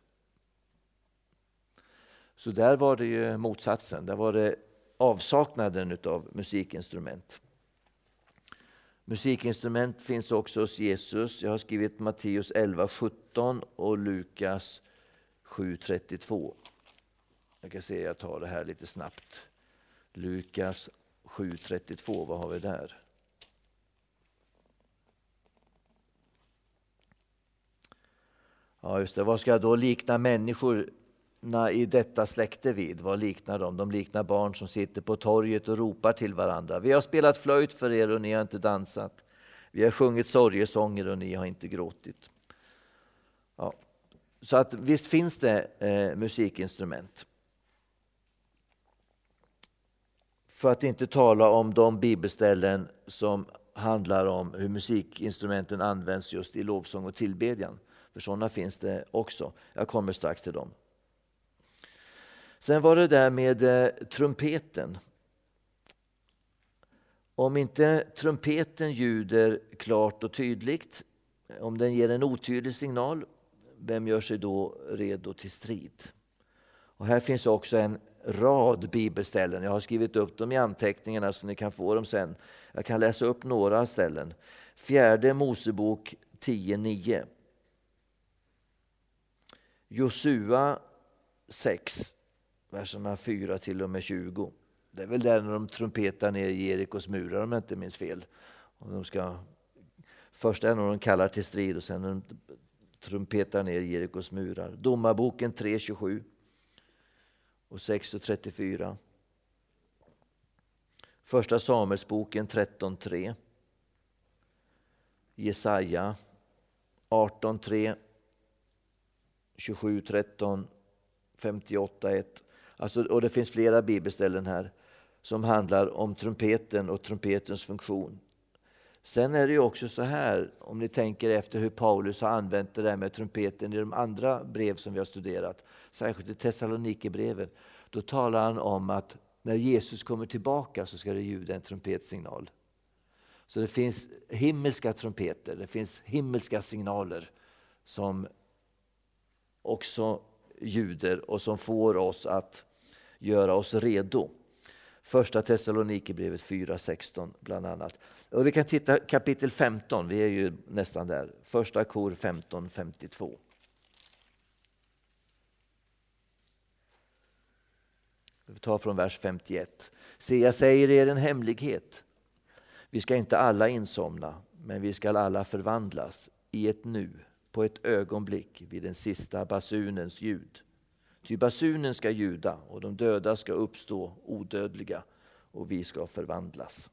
Så där var det ju motsatsen. Där var det avsaknaden av musikinstrument. Musikinstrument finns också hos Jesus. Jag har skrivit Matteus elva sjutton och Lukas sju trettiotvå. Jag kan se, jag tar det här lite snabbt. Lukas sju trettiotvå, vad har vi där? Ja, just det. Vad ska jag då likna människorna i detta släkte vid? Vad liknar de? De liknar barn som sitter på torget och ropar till varandra. Vi har spelat flöjt för er och ni har inte dansat. Vi har sjungit sorgesånger och ni har inte gråtit. Ja. Så att visst finns det eh, musikinstrument. För att inte tala om de bibelställen som handlar om hur musikinstrumenten används just i lovsång och tillbedjan. För sådana finns det också. Jag kommer strax till dem. Sen var det där med eh, trumpeten. Om inte trumpeten ljuder klart och tydligt, om den ger en otydlig signal, vem gör sig då redo till strid? Och här finns också en rad bibelställen. Jag har skrivit upp dem i anteckningarna så ni kan få dem sen. Jag kan läsa upp några ställen. Fjärde Mosebok tio nio. Josua sex, verserna fyra till och med tjugo. Det är väl där när de trumpetar ner Jerikos murar om jag inte minns fel. Och de ska, först är när de kallar till strid och sen när de trumpetar ner Jerikos murar. Domarboken tre tjugosju och sex trettiofyra. Första Samuelsboken tretton tre. Jesaja arton tre. tjugosju tretton, femtioåtta ett. Alltså, och det finns flera bibelställen här som handlar om trumpeten och trumpetens funktion. Sen är det ju också så här, om ni tänker efter hur Paulus har använt det där med trumpeten i de andra brev som vi har studerat, särskilt i Thessalonikerbrevet, då talar han om att när Jesus kommer tillbaka så ska det ljuda en trumpetsignal. Så det finns himmelska trumpeter, det finns himmelska signaler som också ljuder och som får oss att göra oss redo. Första Thessalonikerbrevet fyra sexton bland annat. Och vi kan titta kapitel femton, vi är ju nästan där. Första kor femton femtiotvå. Vi tar från vers femtioett. Se, jag säger er en hemlighet. Vi ska inte alla insomna, men vi ska alla förvandlas i ett nu, på ett ögonblick, vid den sista basunens ljud. Ty basunen ska ljuda och de döda ska uppstå odödliga och vi ska förvandlas.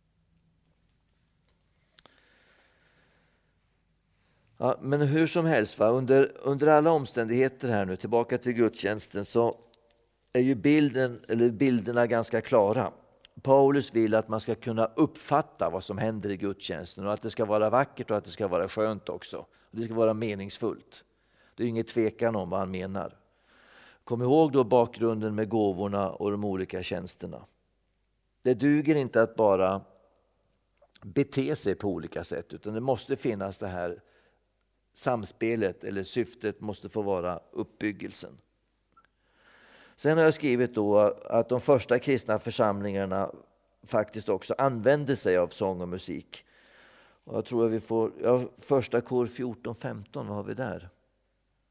Ja, men hur som helst, va? Under, under alla omständigheter här nu, tillbaka till gudstjänsten, så är ju bilden, eller bilderna ganska klara. Paulus vill att man ska kunna uppfatta vad som händer i gudstjänsten och att det ska vara vackert och att det ska vara skönt också. Och det ska vara meningsfullt. Det är inget tvekan om vad han menar. Kom ihåg då bakgrunden med gåvorna och de olika tjänsterna. Det duger inte att bara bete sig på olika sätt, utan det måste finnas det här samspelet, eller syftet måste få vara uppbyggelsen. Sen har jag skrivit då att de första kristna församlingarna faktiskt också använde sig av sång och musik. Och jag tror att vi får, ja, första kor fjorton femton, vad har vi där?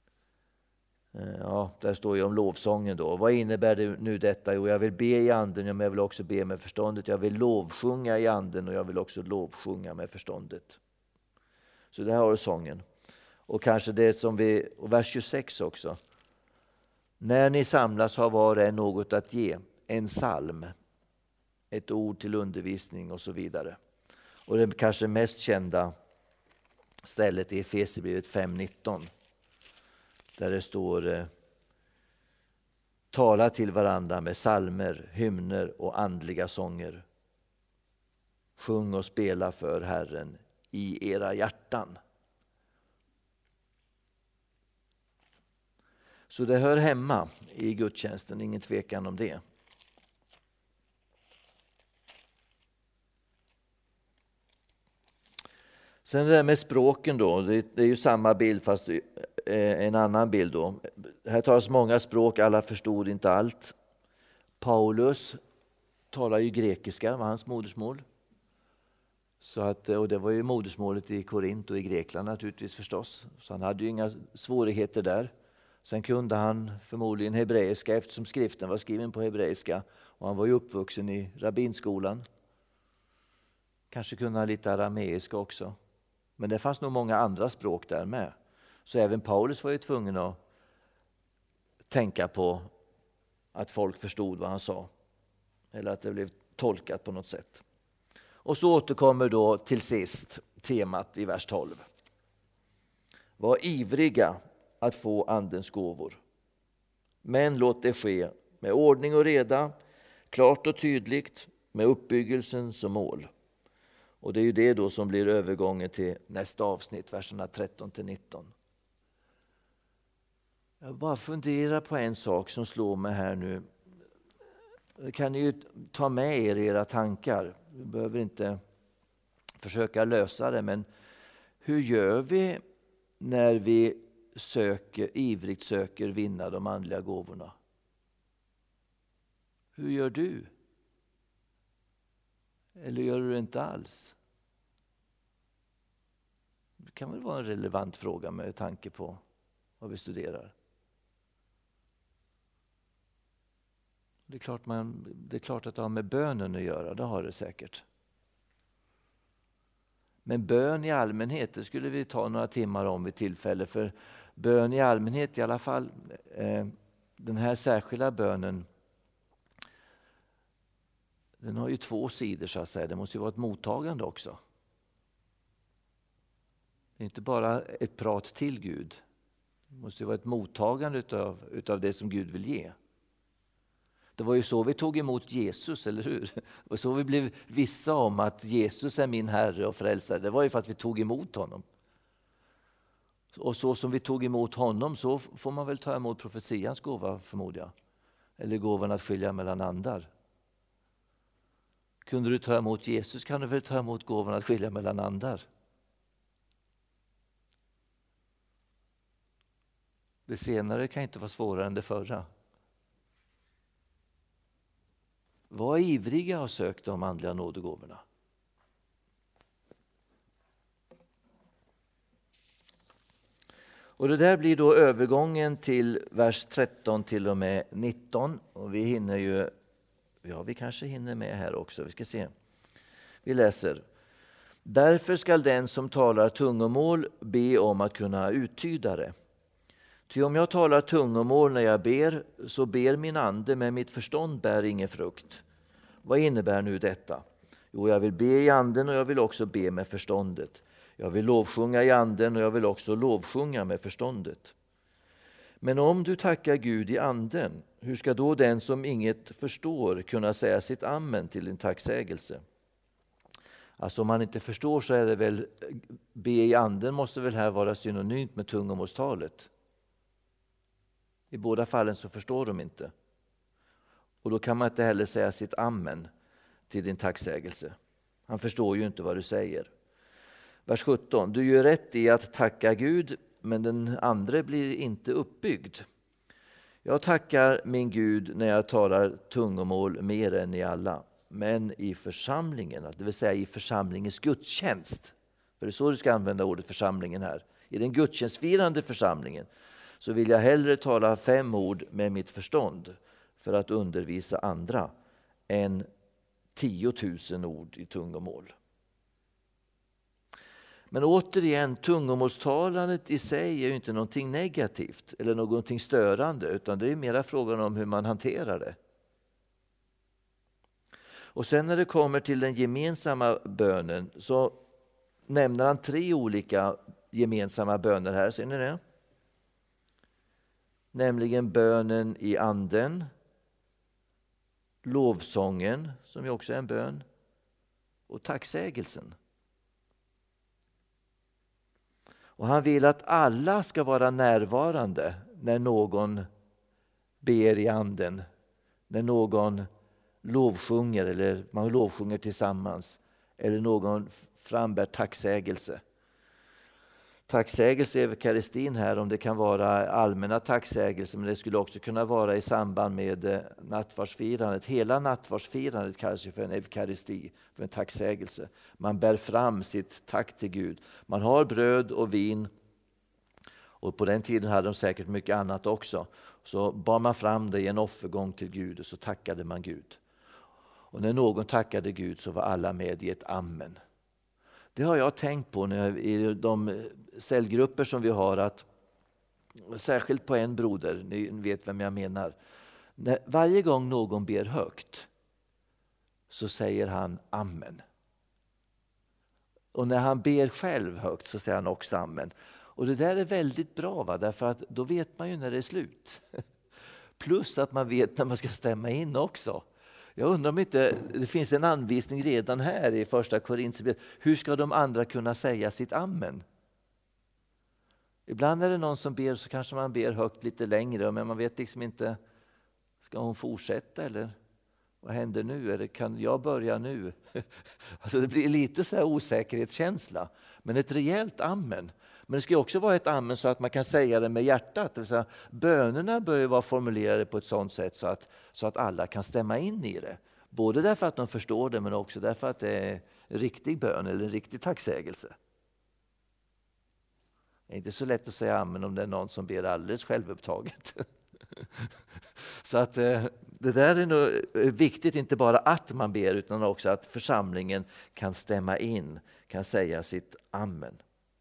Ja, där står ju om lovsången då. Vad innebär det nu detta? Jo, jag vill be i anden, men jag vill också be med förståndet. Jag vill lovsjunga i anden och jag vill också lovsjunga med förståndet. Så det här har du sången. Och kanske det som vi, och vers tjugosex också. När ni samlas har var och en något att ge. En psalm, ett ord till undervisning och så vidare. Och det kanske mest kända stället är Efesierbrevet fem nitton. Där det står eh, tala till varandra med psalmer, hymner och andliga sånger. Sjung och spela för Herren i era hjärtan. Så det hör hemma i gudstjänsten, ingen tvekan om det. Sen det där med språken då, det är ju samma bild fast en annan bild då. Här talas många språk, alla förstod inte allt. Paulus talar ju grekiska, var hans modersmål. Så att, och det var ju modersmålet i Korint och i Grekland naturligtvis förstås. Så han hade ju inga svårigheter där. Sen kunde han förmodligen hebreiska eftersom skriften var skriven på hebreiska. Och han var ju uppvuxen i rabbinskolan. Kanske kunde han lite arameiska också. Men det fanns nog många andra språk där med. Så även Paulus var ju tvungen att tänka på att folk förstod vad han sa. Eller att det blev tolkat på något sätt. Och så återkommer då till sist temat i vers tolv. Var ivriga att få andens gåvor. Men låt det ske med ordning och reda, klart och tydligt, med uppbyggelsen som mål. Och det är ju det då som blir övergången till nästa avsnitt, verserna tretton till nitton. Jag bara funderar på en sak som slår mig här nu. Det kan ni ju ta med er i era tankar. Vi behöver inte försöka lösa det, men hur gör vi när vi söker, ivrigt söker vinna de andliga gåvorna? Hur gör du? Eller gör du det inte alls? Det kan väl vara en relevant fråga med tanke på vad vi studerar. Det är klart, man, det är klart att det har med bönen att göra, det har det säkert. Men bön i allmänhet, det skulle vi ta några timmar om vid tillfälle. För bön i allmänhet i alla fall, eh, den här särskilda bönen, den har ju två sidor så att säga. Det måste ju vara ett mottagande också. Det är inte bara ett prat till Gud. Det måste ju vara ett mottagande utav, utav det som Gud vill ge. Det var ju så vi tog emot Jesus, eller hur? Och så vi blev vissa om att Jesus är min Herre och frälsare. Det var ju för att vi tog emot honom. Och så som vi tog emot honom så får man väl ta emot profetians gåva, förmodar jag. Eller gåvan att skilja mellan andar. Kunde du ta emot Jesus kan du väl ta emot gåvan att skilja mellan andar. Det senare kan inte vara svårare än det förra. Var ivriga och sök de andliga nådegåvorna. Och det där blir då övergången till vers tretton till och med nitton. Och vi hinner ju, ja vi kanske hinner med här också, vi ska se. Vi läser. Därför skall den som talar tungomål be om att kunna uttyda det. Ty om jag talar tungomål när jag ber, så ber min ande, men mitt förstånd bär ingen frukt. Vad innebär nu detta? Jo, jag vill be i anden och jag vill också be med förståndet. Jag vill lovsjunga i anden och jag vill också lovsjunga med förståndet. Men om du tackar Gud i anden, hur ska då den som inget förstår kunna säga sitt amen till din tacksägelse? Alltså om man inte förstår så är det väl, be i anden måste väl här vara synonymt med tungomålstalet. I båda fallen så förstår de inte. Och då kan man inte heller säga sitt amen till din tacksägelse. Han förstår ju inte vad du säger. Vers sjutton. Du gör rätt i att tacka Gud, men den andra blir inte uppbyggd. Jag tackar min Gud när jag talar tungomål mer än i alla. Men i församlingen, det vill säga i församlingens gudstjänst. För det är så du ska använda ordet församlingen här. I den gudstjänstfirande församlingen. så vill jag hellre tala fem ord med mitt förstånd för att undervisa andra än tiotusen ord i tungomål. Men återigen, tungomålstalandet i sig är ju inte någonting negativt eller någonting störande, utan det är mera frågan om hur man hanterar det. Och sen när det kommer till den gemensamma bönen så nämner han tre olika gemensamma böner här, ser ni det? Nämligen bönen i anden, lovsången som ju också är en bön, och tacksägelsen. Och han vill att alla ska vara närvarande när någon ber i anden, när någon lovsjunger eller man lovsjunger tillsammans eller någon frambär tacksägelse. Tacksägelse i eukaristin här, om det kan vara allmänna tacksägelser, men det skulle också kunna vara i samband med nattvardsfirandet. Hela nattvardsfirandet kallas ju för en eukaristi, för en tacksägelse. Man bär fram sitt tack till Gud. Man har bröd och vin, och på den tiden hade de säkert mycket annat också. Så bar man fram det i en offergång till Gud och så tackade man Gud. Och när någon tackade Gud så var alla med i ett amen. Det har jag tänkt på när jag, i de cellgrupper som vi har, att särskilt på en broder, ni vet vem jag menar. När, varje gång någon ber högt så säger han amen. Och när han ber själv högt så säger han också amen. Och det där är väldigt bra, va? Därför att då vet man ju när det är slut. Plus att man vet när man ska stämma in också. Jag undrar om inte det finns en anvisning redan här i första Korinthierbrevet. Hur ska de andra kunna säga sitt amen? Ibland är det någon som ber, så kanske man ber högt lite längre, men man vet liksom inte, ska hon fortsätta eller vad händer nu? Eller kan jag börja nu? Alltså det blir lite så här osäkerhetskänsla, men ett rejält amen. Men det ska också vara ett amen så att man kan säga det med hjärtat. Det vill säga, bönerna bör ju vara formulerade på ett sådant sätt så att, så att alla kan stämma in i det. Både därför att de förstår det, men också därför att det är en riktig bön eller en riktig tacksägelse. Det är inte så lätt att säga amen om det är någon som ber alldeles självupptaget. Så att det där är nog viktigt, inte bara att man ber utan också att församlingen kan stämma in, kan säga sitt amen.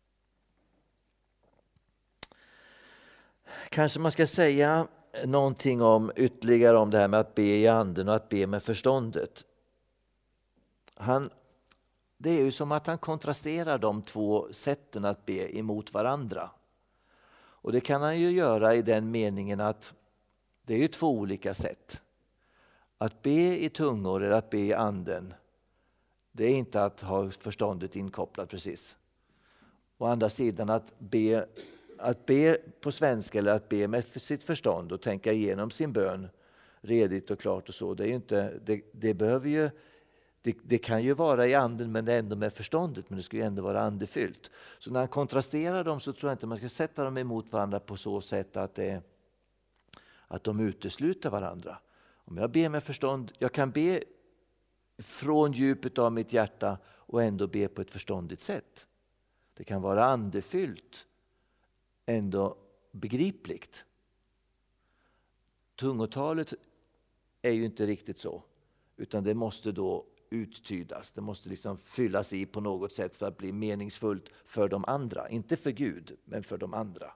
Kanske man ska säga någonting om ytterligare om det här med att be i anden och att be med förståndet. Han, det är ju som att han kontrasterar de två sätten att be emot varandra. Och det kan han ju göra i den meningen att det är ju två olika sätt. Att be i tungor eller att be i anden, det är inte att ha förståndet inkopplat precis. Å andra sidan att be Att be på svenska eller att be med sitt förstånd och tänka igenom sin bön redigt och klart och så. Det, är ju inte, det, det, behöver ju, det, det kan ju vara i anden men det är ändå med förståndet, men det ska ju ändå vara andefyllt. Så när han kontrasterar dem så tror jag inte man ska sätta dem emot varandra på så sätt att, det, att de utesluter varandra. Om jag ber med förstånd, jag kan be från djupet av mitt hjärta och ändå be på ett förståndigt sätt. Det kan vara andefyllt, ändå begripligt. Tungotalet är ju inte riktigt så, utan det måste då uttydas. Det måste liksom fyllas i på något sätt för att bli meningsfullt för de andra. Inte för Gud, men för de andra.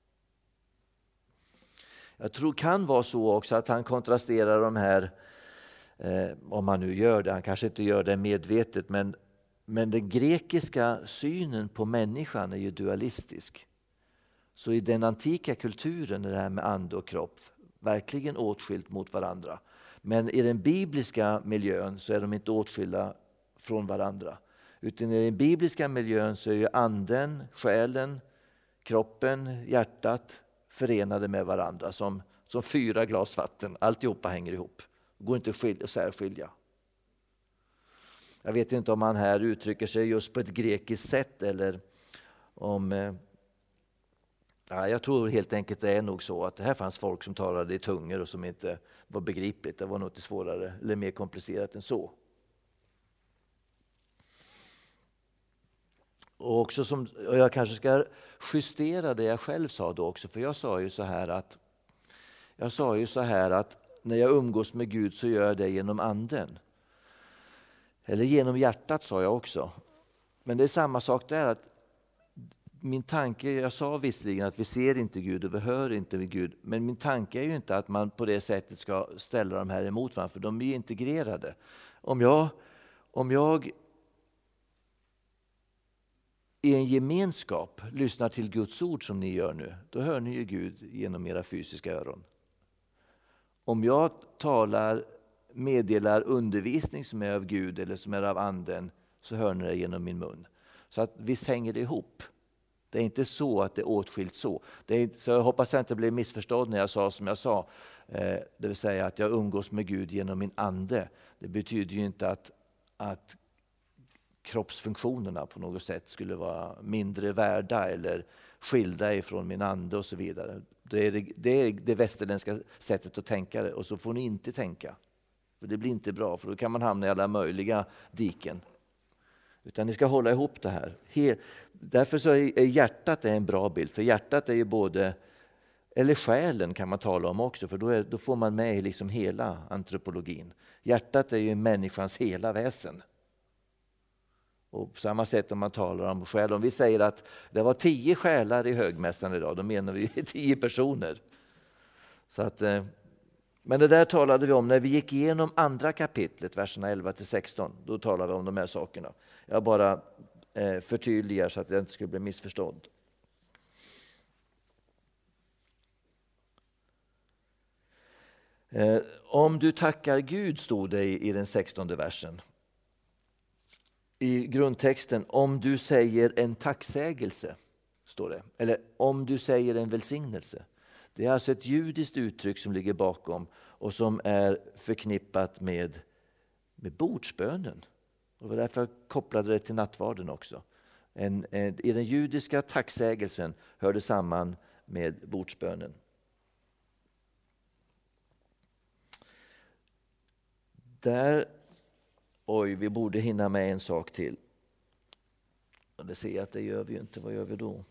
Jag tror det kan vara så också att han kontrasterar de här, eh, om man nu gör det, han kanske inte gör det medvetet, men, men den grekiska synen på människan är ju dualistisk. Så i den antika kulturen är det här med ande och kropp verkligen åtskilt mot varandra. Men i den bibliska miljön så är de inte åtskilda från varandra. Utan i den bibliska miljön så är ju anden, själen, kroppen, hjärtat förenade med varandra som, som fyra glas vatten. Alltihopa hänger ihop. Det går inte att skilja, särskilja. Jag vet inte om man här uttrycker sig just på ett grekiskt sätt eller om... Ja, jag tror helt enkelt det är nog så att det här fanns folk som talade i tungor och som inte var begripligt. Det var något svårare eller mer komplicerat än så. Och också som, och jag kanske ska justera det jag själv sa då också, för jag sa ju så här att jag sa ju så här att när jag umgås med Gud så gör jag det genom anden. Eller genom hjärtat sa jag också. Men det är samma sak där, att min tanke, jag sa visserligen att vi ser inte Gud och vi hör inte med Gud, men min tanke är ju inte att man på det sättet ska ställa de här emot varandra, för de är ju integrerade. Om jag, om jag i en gemenskap lyssnar till Guds ord som ni gör nu, då hör ni ju Gud genom era fysiska öron. Om jag talar, meddelar undervisning som är av Gud eller som är av anden, så hör ni det genom min mun. Så att visst hänger det ihop. Det är inte så att det är åtskilt så. Det är inte, så jag hoppas jag inte blev missförstådd när jag sa som jag sa. Eh, det vill säga att jag umgås med Gud genom min ande. Det betyder ju inte att, att kroppsfunktionerna på något sätt skulle vara mindre värda eller skilda ifrån min ande och så vidare. Det är det, det, är det västerländska sättet att tänka det, och så får ni inte tänka. För det blir inte bra, för då kan man hamna i alla möjliga diken. Utan ni ska hålla ihop det här. Därför så är hjärtat en bra bild, för hjärtat är ju både, eller själen kan man tala om också, för då, är, då får man med liksom hela antropologin. Hjärtat är ju människans hela väsen. Och på samma sätt om man talar om själ, om vi säger att det var tio själar i högmässan idag, då menar vi tio personer. Så att, men det där talade vi om när vi gick igenom andra kapitlet, verserna elva till sexton. Då talade vi om de här sakerna. Jag bara eh, förtydligar så att det inte skulle bli missförstådd. Eh, om du tackar Gud, stod det i, i den sextonde versen. I grundtexten, om du säger en tacksägelse, står det. Eller om du säger en välsignelse. Det är alltså ett judiskt uttryck som ligger bakom och som är förknippat med, med bordsbönen. Och det var därför jag kopplade det till nattvarden också. En, en, I den judiska tacksägelsen hör det samman med bordsbönen. Där, oj, vi borde hinna med en sak till. Och det ser jag att det gör vi ju inte. Vad gör vi då?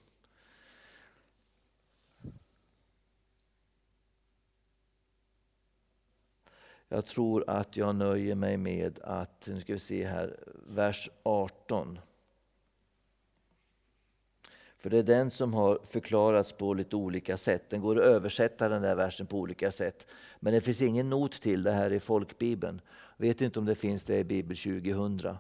Jag tror att jag nöjer mig med att, nu ska vi se här, vers arton. För det är den som har förklarats på lite olika sätt. Den går att översätta den där versen på olika sätt. Men det finns ingen not till det här i folkbibeln. Jag vet inte om det finns det i Bibel tjugohundra.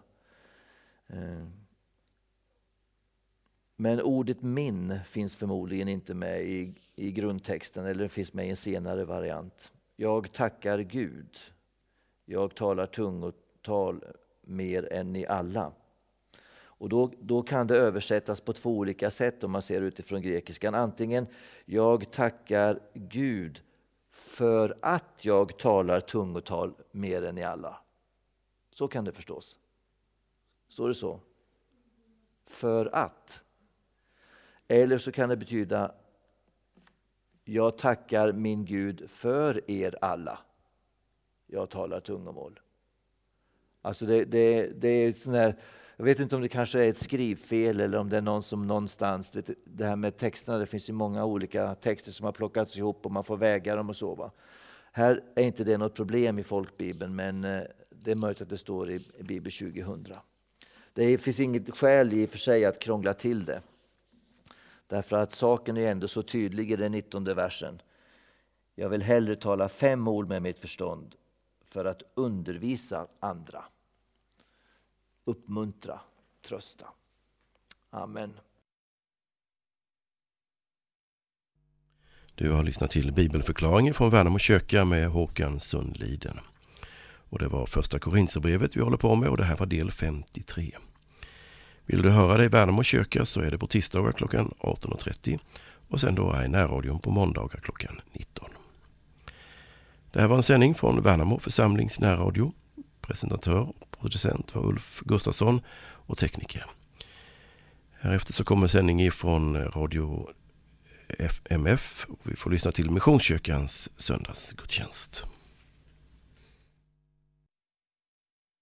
Men ordet min finns förmodligen inte med i, i grundtexten, eller det finns med i en senare variant. Jag tackar Gud. Jag talar tungotal mer än ni alla. Och då, då kan det översättas på två olika sätt om man ser utifrån grekiskan. Antingen jag tackar Gud för att jag talar tungotal mer än ni alla. Så kan det förstås. Står det så? För att. Eller så kan det betyda jag tackar min Gud för er alla. Jag talar tungomål. Alltså det, det, det är sån här, jag vet inte om det kanske är ett skrivfel eller om det är någon som någonstans, vet, det här med texterna, det finns ju många olika texter som har plockats ihop och man får väga dem och så. Va? Här är inte det något problem i folkbibeln, men det är möjligt att det står i, i Bibel tjugohundra. Det finns inget skäl i och för sig att krångla till det. Därför att saken är ändå så tydlig i den nittonde versen. Jag vill hellre tala fem ord med mitt förstånd för att undervisa andra. Uppmuntra, trösta. Amen. Du har lyssnat till bibelförklaringen från Värnamo kyrka med Håkan Sundliden. Och det var första Korinthierbrevet vi håller på med och det här var del femtiotre. Vill du höra det i Värnamo kyrka så är det på tisdagar klockan arton och trettio och sen då är närradion på måndagar klockan nitton. Det här var en sändning från Värnamo församlings närradio. Presentatör och producent var Ulf Gustafsson och tekniker. Härefter så kommer sändning från Radio F M F och vi får lyssna till Missionskyrkans söndagsgudstjänst.